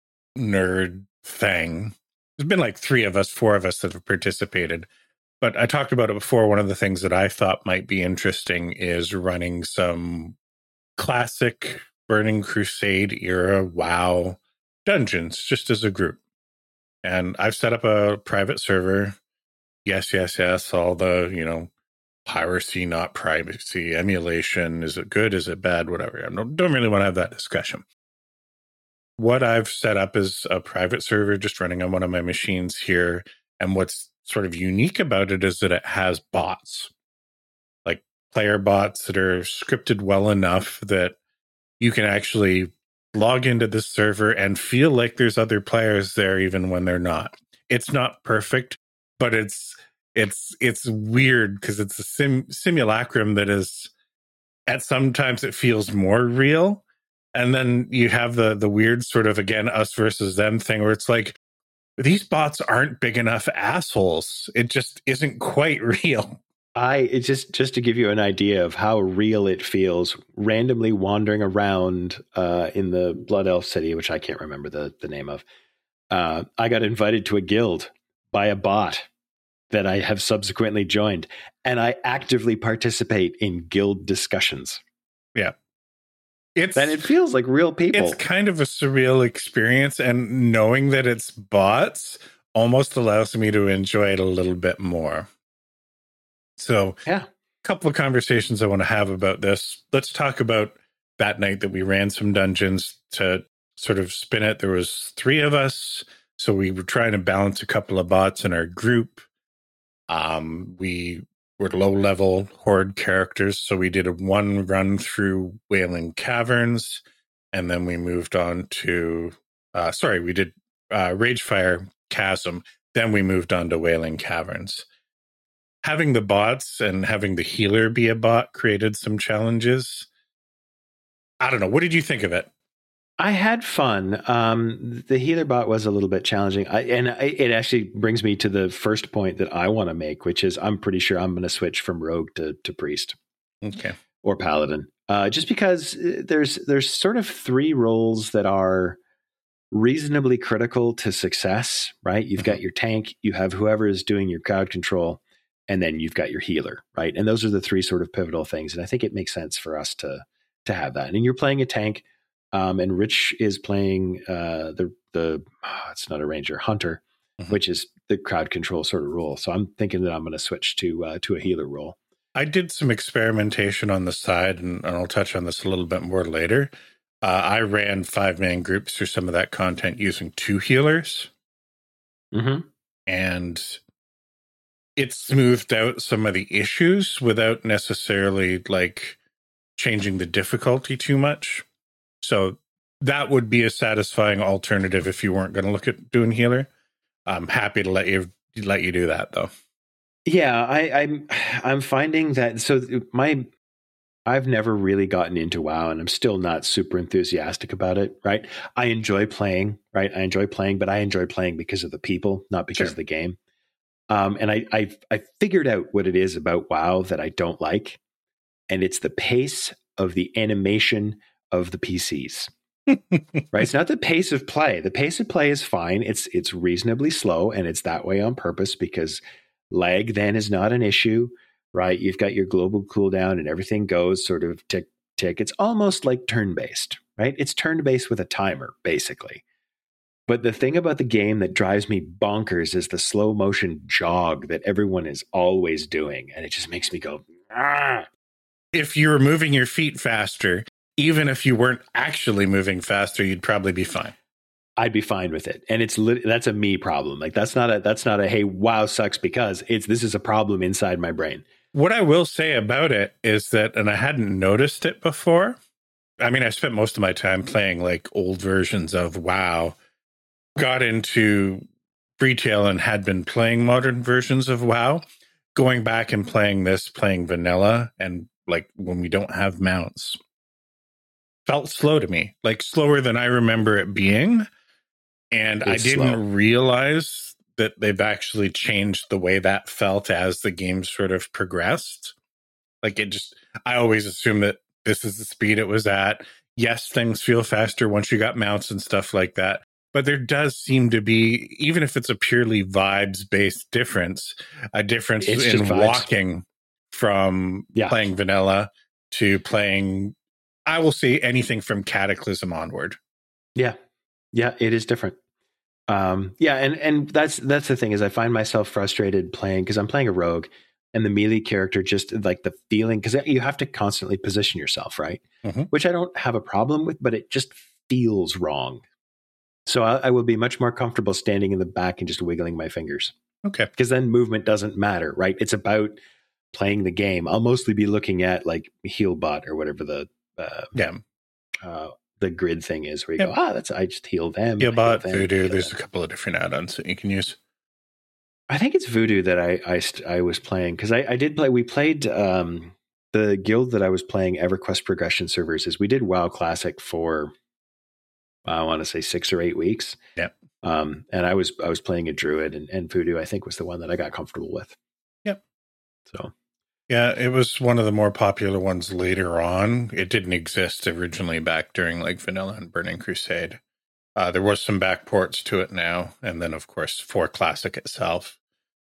nerd thing. There's been like three of us, four of us that have participated. But I talked about it before. One of the things that I thought might be interesting is running some classic Burning Crusade era WoW dungeons just as a group. And I've set up a private server. Yes, yes, yes. All the, you know, piracy, not privacy, emulation. Is it good? Is it bad? Whatever. I don't, don't really want to have that discussion. what I've set up is a private server just running on one of my machines here. And what's sort of unique about it is that it has bots, like player bots that are scripted well enough that you can actually log into this server and feel like there's other players there even when they're not. It's not perfect, but it's it's it's weird because it's a sim, simulacrum that is, at sometimes it feels more real. And then you have the the weird sort of, again, us versus them thing where it's like, these bots aren't big enough assholes. It just isn't quite real. I it's just just to give you an idea of how real it feels, randomly wandering around uh, in the Blood Elf City, which I can't remember the, the name of. Uh, I got invited to a guild by a bot that I have subsequently joined, and I actively participate in guild discussions. Yeah. It's, and it feels like real people. It's kind of a surreal experience, and knowing that it's bots almost allows me to enjoy it a little bit more. So, yeah, a couple of conversations I want to have about this. Let's talk about that night that we ran some dungeons to sort of spin it. There was three of us, so we were trying to balance a couple of bots in our group. Um, we were low-level horde characters, so we did a one run through Wailing Caverns, and then we moved on to, uh, sorry, we did uh, Ragefire Chasm, then we moved on to Wailing Caverns. Having the bots and having the healer be a bot created some challenges. I don't know. What did you think of it? I had fun. Um, the healer bot was a little bit challenging. I, and I, it actually brings me to the first point that I want to make, which is I'm pretty sure I'm going to switch from rogue to, to priest. Okay. Or paladin. Uh, just because there's there's sort of three roles that are reasonably critical to success, right? You've mm-hmm. got your tank, you have whoever is doing your crowd control, and then you've got your healer, right? And those are the three sort of pivotal things. And I think it makes sense for us to to have that. And you're playing a tank, um, and Rich is playing uh, the the oh, it's not a ranger, hunter, mm-hmm. which is the crowd control sort of role. So I'm thinking that I'm going to switch to uh, to a healer role. I did some experimentation on the side, and, and I'll touch on this a little bit more later. Uh, I ran five man groups through some of that content using two healers, mm-hmm. and it smoothed out some of the issues without necessarily like changing the difficulty too much. So that would be a satisfying alternative if you weren't going to look at doing healer. I'm happy to let you let you do that though. Yeah, I, I'm I'm finding that so my I've never really gotten into WoW, and I'm still not super enthusiastic about it. Right, I enjoy playing. Right, I enjoy playing, but I enjoy playing because of the people, not because sure. of the game. Um, and I, I I figured out what it is about WoW that I don't like, and it's the pace of the animation of the P Cs. Right, it's not the pace of play. The pace of play is fine. It's it's reasonably slow, and it's that way on purpose because lag then is not an issue. Right, you've got your global cooldown, and everything goes sort of tick tick. It's almost like turn based. Right, it's turn based with a timer, basically. But the thing about the game that drives me bonkers is the slow motion jog that everyone is always doing. And it just makes me go, ah. If you were moving your feet faster, even if you weren't actually moving faster, you'd probably be fine. I'd be fine with it. And it's lit- that's a me problem. Like that's not a, that's not a, hey, WoW sucks, because it's, this is a problem inside my brain. What I will say about it is that, and I hadn't noticed it before. I mean, I spent most of my time playing like old versions of WoW. Got into retail and had been playing modern versions of WoW, going back and playing this, playing vanilla, and like when we don't have mounts, felt slow to me, like slower than I remember it being. And it's I didn't slow. realize that they've actually changed the way that felt as the game sort of progressed. Like it just, I always assume that this is the speed it was at. Yes, things feel faster once you got mounts and stuff like that. But there does seem to be, even if it's a purely vibes-based difference, a difference it's in walking from yeah. playing vanilla to playing, I will say, anything from Cataclysm onward. Yeah. Yeah, it is different. Um, yeah, and, and that's that's the thing is I find myself frustrated playing, because I'm playing a rogue, and the melee character just like the feeling, because you have to constantly position yourself, right? Mm-hmm. Which I don't have a problem with, but it just feels wrong. So I, I will be much more comfortable standing in the back and just wiggling my fingers. Okay. Because then movement doesn't matter, right? It's about playing the game. I'll mostly be looking at like Healbot or whatever the uh, Yeah. uh, the grid thing is, where you Yep. go, ah, that's I just heal them. Healbot, I heal them, Voodoo. heal There's them. a couple of different add-ons that you can use. I think it's Voodoo that I I, st- I was playing because I, I did play. We played um, the guild that I was playing, EverQuest Progression Servers. Is we did WoW Classic for I want to say six or eight weeks. Yeah. Um, and I was I was playing a Druid, and, and Voodoo I think was the one that I got comfortable with. Yep. So. Yeah, it was one of the more popular ones later on. It didn't exist originally back during like Vanilla and Burning Crusade. Uh, there was some backports to it now, and then of course for Classic itself.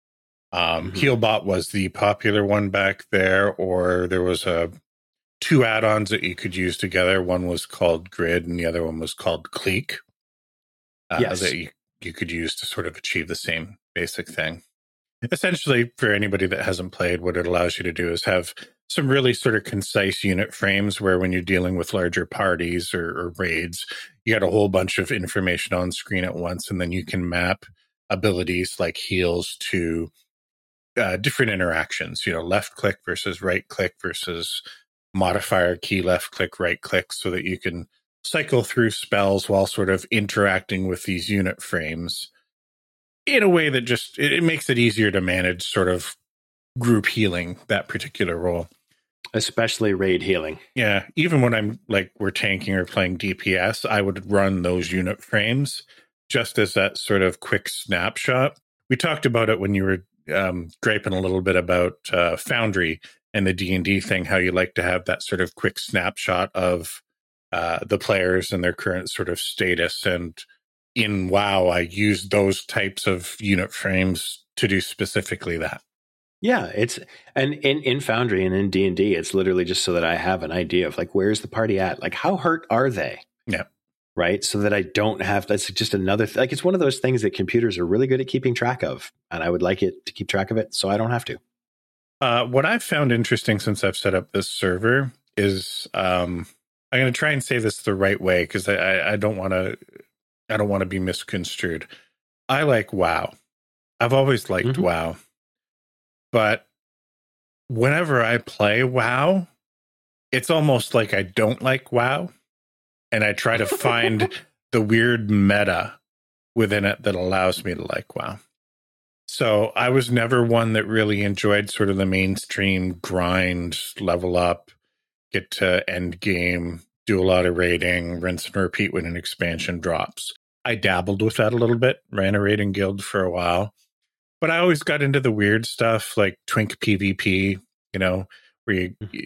Um, Mm-hmm. Healbot was the popular one back there, or there was a two add-ons that you could use together. One was called Grid, and the other one was called Clique. Uh, Yes. that you, you could use to sort of achieve the same basic thing. Essentially, for anybody that hasn't played, what it allows you to do is have some really sort of concise unit frames where when you're dealing with larger parties or, or raids, you got a whole bunch of information on screen at once, and then you can map abilities like heals to uh, different interactions, you know, left click versus right click versus modifier key left click, right click, so that you can cycle through spells while sort of interacting with these unit frames in a way that just it, it makes it easier to manage sort of group healing that particular role. Especially raid healing. Yeah, even when I'm like we're tanking or playing D P S, I would run those unit frames just as that sort of quick snapshot. We talked about it when you were um, griping a little bit about uh, Foundry and the D and D thing, how you like to have that sort of quick snapshot of uh, the players and their current sort of status. And in WoW, I use those types of unit frames to do specifically that. Yeah, it's and in, in Foundry and in D and D, it's literally just so that I have an idea of like, where's the party at? Like, how hurt are they? Yeah. Right. So that I don't have, that's just another, th- like, it's one of those things that computers are really good at keeping track of. And I would like it to keep track of it so I don't have to. Uh, what I've found interesting since I've set up this server is um, I'm going to try and say this the right way because I, I, I don't want to I don't want to be misconstrued. I like WoW. I've always liked Mhm. WoW. But whenever I play WoW, it's almost like I don't like WoW. And I try to find the weird meta within it that allows me to like WoW. So I was never one that really enjoyed sort of the mainstream grind, level up, get to end game, do a lot of raiding, rinse and repeat when an expansion drops. I dabbled with that a little bit, ran a raiding guild for a while. But I always got into the weird stuff like Twink PvP, you know, where you, you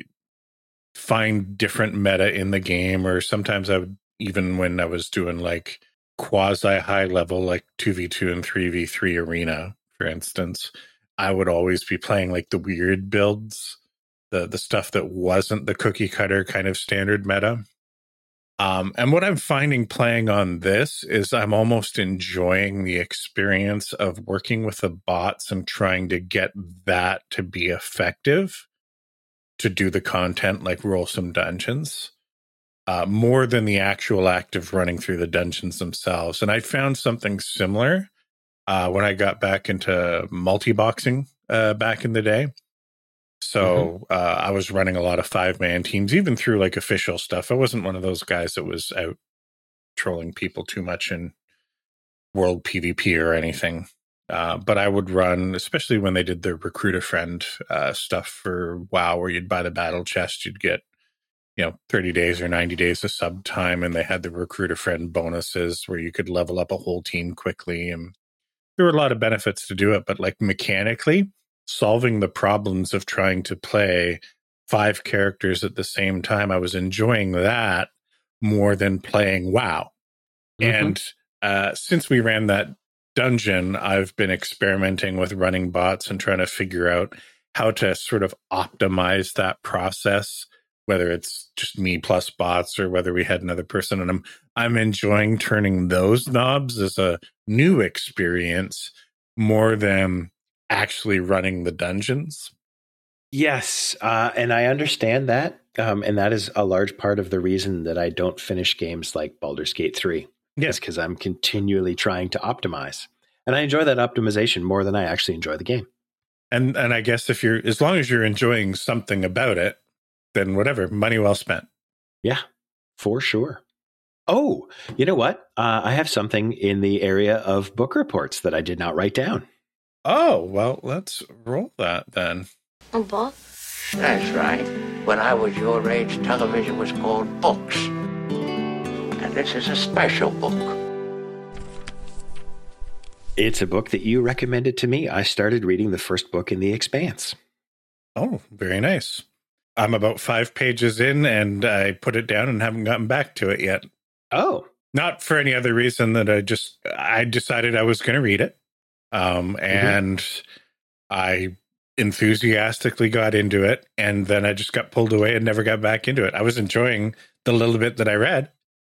find different meta in the game. Or sometimes I would, even when I was doing like quasi high level, like two v two and three v three arena, for instance, I would always be playing like the weird builds, the, the stuff that wasn't the cookie cutter kind of standard meta. Um, and what I'm finding playing on this is I'm almost enjoying the experience of working with the bots and trying to get that to be effective to do the content, like roll some dungeons, uh, more than the actual act of running through the dungeons themselves. And I found something similar uh, when I got back into multi-boxing uh, back in the day. So uh, I was running a lot of five-man teams, even through like official stuff. I wasn't one of those guys that was out trolling people too much in world PvP or anything. Uh, but I would run, especially when they did the Recruit a Friend uh, stuff for WoW, where you'd buy the battle chest, you'd get, you know, thirty days or ninety days of sub time, and they had the Recruit a Friend bonuses where you could level up a whole team quickly. And there were a lot of benefits to do it, but like mechanically, solving the problems of trying to play five characters at the same time, I was enjoying that more than playing WoW. Mm-hmm. And uh, since we ran that dungeon, I've been experimenting with running bots and trying to figure out how to sort of optimize that process, whether it's just me plus bots or whether we had another person. And I'm, I'm enjoying turning those knobs as a new experience more than actually running the dungeons. Yes, uh, and I understand that. Um, and that is a large part of the reason that I don't finish games like Baldur's Gate three. Yeah. It's because I'm continually trying to optimize. And I enjoy that optimization more than I actually enjoy the game. And and I guess if you're, as long as you're enjoying something about it, then whatever, money well spent. Yeah, for sure. Oh, you know what? Uh, I have something in the area of book reports that I did not write down. Oh, well, let's roll that then. A book? That's right. When I was your age, television was called books. And this is a special book. It's a book that you recommended to me. I started reading the first book in The Expanse. Oh, very nice. I'm about five pages in, and I put it down and haven't gotten back to it yet. Oh. Not for any other reason that I just, I decided I was going to read it. Um, and mm-hmm. I enthusiastically got into it, and then I just got pulled away and never got back into it. I was enjoying the little bit that I read.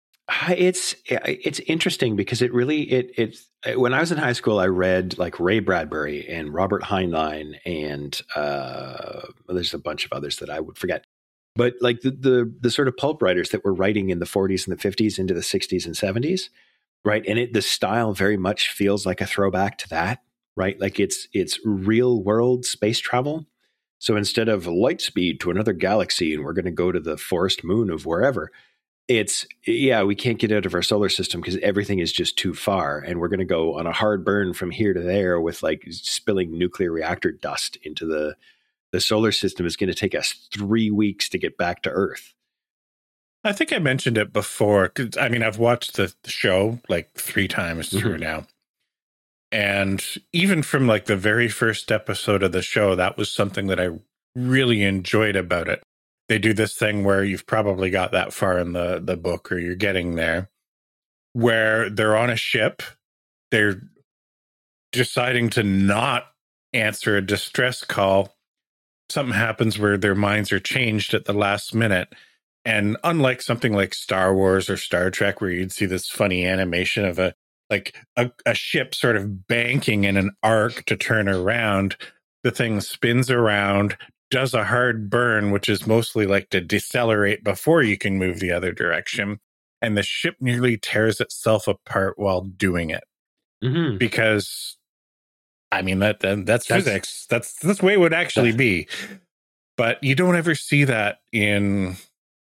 It's it's interesting because it really it it's when I was in high school, I read like Ray Bradbury and Robert Heinlein, and uh, there's a bunch of others that I would forget. But like the, the the sort of pulp writers that were writing in the forties and the fifties into the sixties and seventies, right? And it the style very much feels like a throwback to that, right? Like it's it's real world space travel. So instead of light speed to another galaxy, and we're going to go to the forest moon of wherever. It's, yeah, we can't get out of our solar system because everything is just too far. And we're going to go on a hard burn from here to there with like spilling nuclear reactor dust into the, the solar system is going to take us three weeks to get back to Earth. I think I mentioned it before. 'Cause, I mean, I've watched the, the show like three times through mm-hmm. now. And even from like the very first episode of the show, that was something that I really enjoyed about it. They do this thing where you've probably got that far in the, the book, or you're getting there, where they're on a ship. They're deciding to not answer a distress call. Something happens where their minds are changed at the last minute. And unlike something like Star Wars or Star Trek, where you'd see this funny animation of a like a, a ship sort of banking in an arc to turn around, the thing spins around, does a hard burn, which is mostly like to decelerate before you can move the other direction. And the ship nearly tears itself apart while doing it. Mm-hmm. Because, I mean, that, that that's, that's physics. That's, that's the way it would actually be. But you don't ever see that in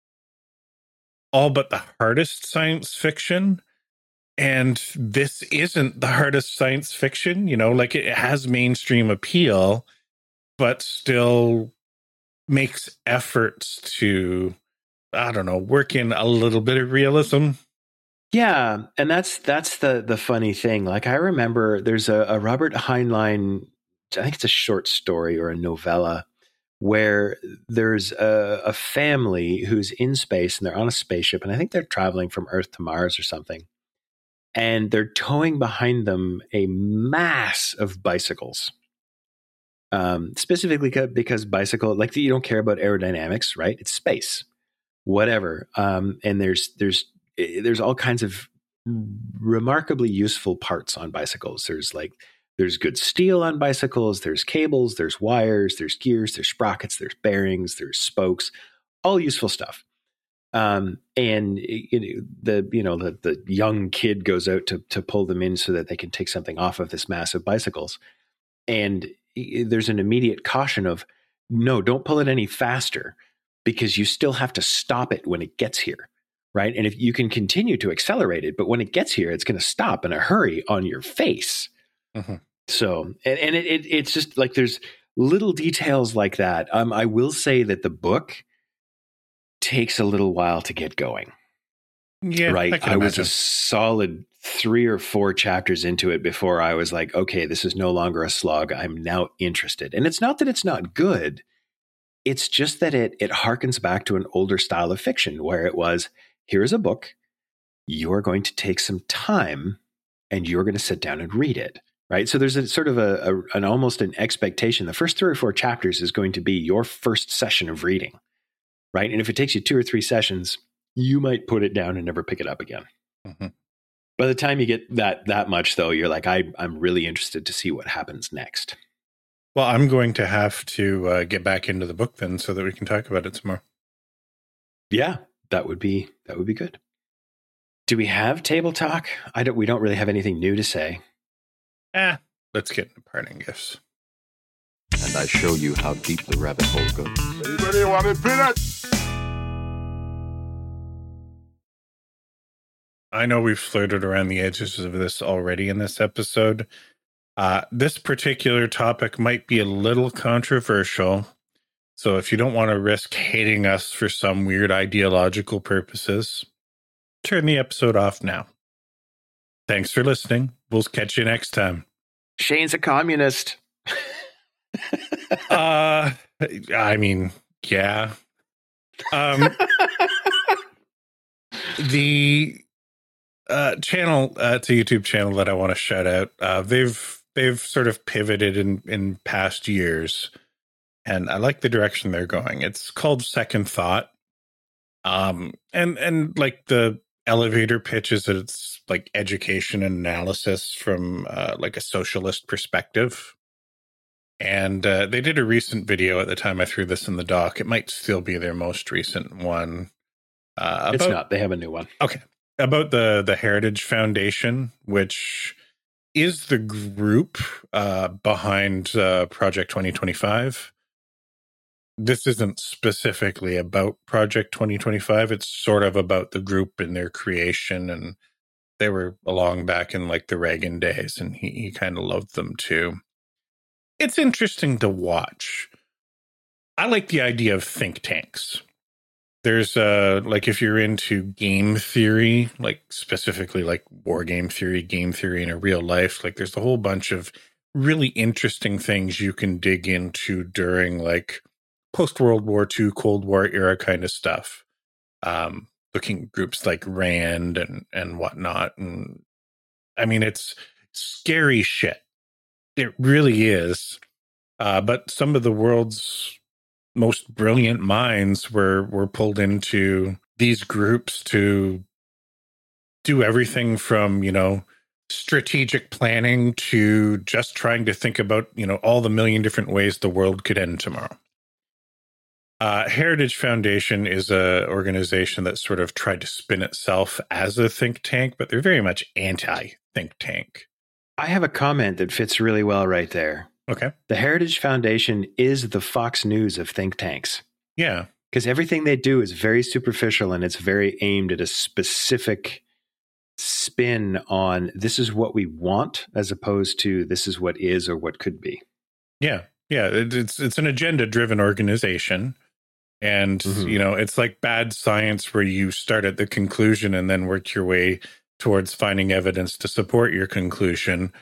all but the hardest science fiction. And this isn't the hardest science fiction. You know, like it has mainstream appeal, but still makes efforts to, I don't know, work in a little bit of realism. Yeah, and that's that's the the funny thing. Like I remember there's a, a Robert Heinlein, I think it's a short story or a novella, where there's a, a family who's in space and they're on a spaceship, and I think they're traveling from Earth to Mars or something. And they're towing behind them a mass of bicycles. Um, specifically because bicycle, like you don't care about aerodynamics, right? It's space, whatever. Um, and there's there's there's all kinds of remarkably useful parts on bicycles. There's like there's good steel on bicycles. There's cables. There's wires. There's gears. There's sprockets. There's bearings. There's spokes. All useful stuff. Um, and you know, the you know the the young kid goes out to to pull them in so that they can take something off of this mass of bicycles, and there's an immediate caution of, no, don't pull it any faster because you still have to stop it when it gets here, right? And if you can continue to accelerate it, but when it gets here, it's going to stop in a hurry on your face. Mm-hmm. So, and, and it, it, it's just like there's little details like that. Um, I will say that the book takes a little while to get going. Yeah, right. I, I was a solid three or four chapters into it before I was like, okay, this is no longer a slog. I'm now interested. And it's not that it's not good. It's just that it it harkens back to an older style of fiction where it was, here's a book. You're going to take some time and you're going to sit down and read it. Right. So there's a sort of a, a an almost an expectation. The first three or four chapters is going to be your first session of reading. Right. And if it takes you two or three sessions, you might put it down and never pick it up again. Mm-hmm. By the time you get that that much, though, you're like, I, I'm really interested to see what happens next. Well, I'm going to have to uh, get back into the book then so that we can talk about it some more. Yeah, that would be that would be good. Do we have table talk? I don't. We don't really have anything new to say. Ah, let's get into parting gifts. And I show you how deep the rabbit hole goes. Anybody want a peanut? I know we've flirted around the edges of this already in this episode. Uh, this particular topic might be a little controversial. So if you don't want to risk hating us for some weird ideological purposes, turn the episode off now. Thanks for listening. We'll catch you next time. Shane's a communist. uh, I mean, yeah. Um, the uh, channel, uh, it's a YouTube channel that I want to shout out. Uh, they've they've sort of pivoted in in past years, and I like the direction they're going. It's called Second Thought. Um, and and like the elevator pitch is that it's like education and analysis from uh, like a socialist perspective. And uh, they did a recent video at the time I threw this in the doc. It might still be their most recent one. Uh, it's about, not. They have a new one. Okay. About the, the Heritage Foundation, which is the group uh, behind uh, Project twenty twenty-five. This isn't specifically about Project twenty twenty-five. It's sort of about the group and their creation. And they were along back in like the Reagan days, and he, he kind of loved them too. It's interesting to watch. I like the idea of think tanks. There's uh like if you're into game theory, like specifically like war game theory, game theory in a real life, like there's a whole bunch of really interesting things you can dig into during like post-World War Two, Cold War era kind of stuff. Um, looking at groups like RAND and, and whatnot. And I mean, it's scary shit. It really is. Uh, but some of the world's most brilliant minds were, were pulled into these groups to do everything from, you know, strategic planning to just trying to think about, you know, all the million different ways the world could end tomorrow. Uh, Heritage Foundation is a organization that sort of tried to spin itself as a think tank, but they're very much anti-think tank. I have a comment that fits really well right there. Okay. The Heritage Foundation is the Fox News of think tanks. Yeah. Because everything they do is very superficial and it's very aimed at a specific spin on this is what we want as opposed to this is what is or what could be. Yeah. Yeah. It, it's it's an agenda-driven organization. And, mm-hmm. you know, it's like bad science where you start at the conclusion and then work your way towards finding evidence to support your conclusion.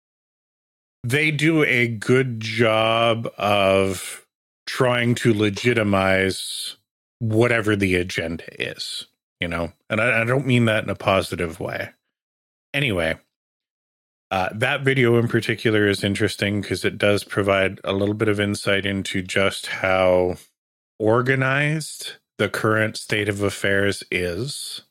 They do a good job of trying to legitimize whatever the agenda is, you know, and I, I don't mean that in a positive way. Anyway, uh, that video in particular is interesting because it does provide a little bit of insight into just how organized the current state of affairs is.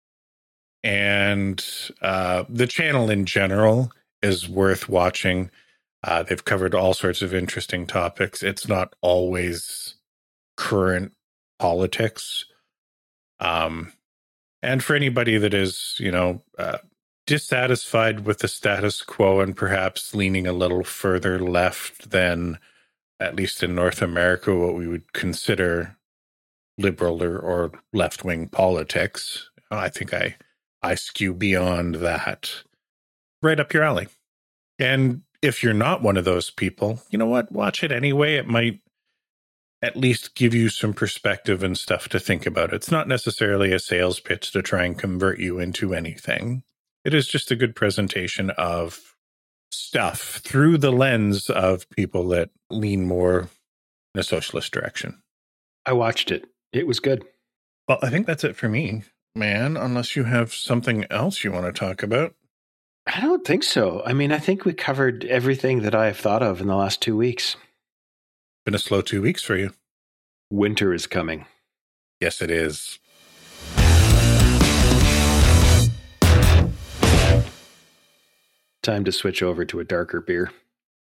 And uh, the channel in general is worth watching. Uh, they've covered all sorts of interesting topics. It's not always current politics. Um, and for anybody that is, you know, uh, dissatisfied with the status quo and perhaps leaning a little further left than, at least in North America, what we would consider liberal or, or left-wing politics, I think I... I skew beyond that. Right up your alley. And if you're not one of those people, you know what? Watch it anyway. It might at least give you some perspective and stuff to think about. It's not necessarily a sales pitch to try and convert you into anything. It is just a good presentation of stuff through the lens of people that lean more in a socialist direction. I watched it. It was good. Well, I think that's it for me. Man, unless you have something else you want to talk about. I don't think so. I mean, I think we covered everything that I've thought of in the last two weeks. Been a slow two weeks for you. Winter is coming. Yes, it is. Time to switch over to a darker beer.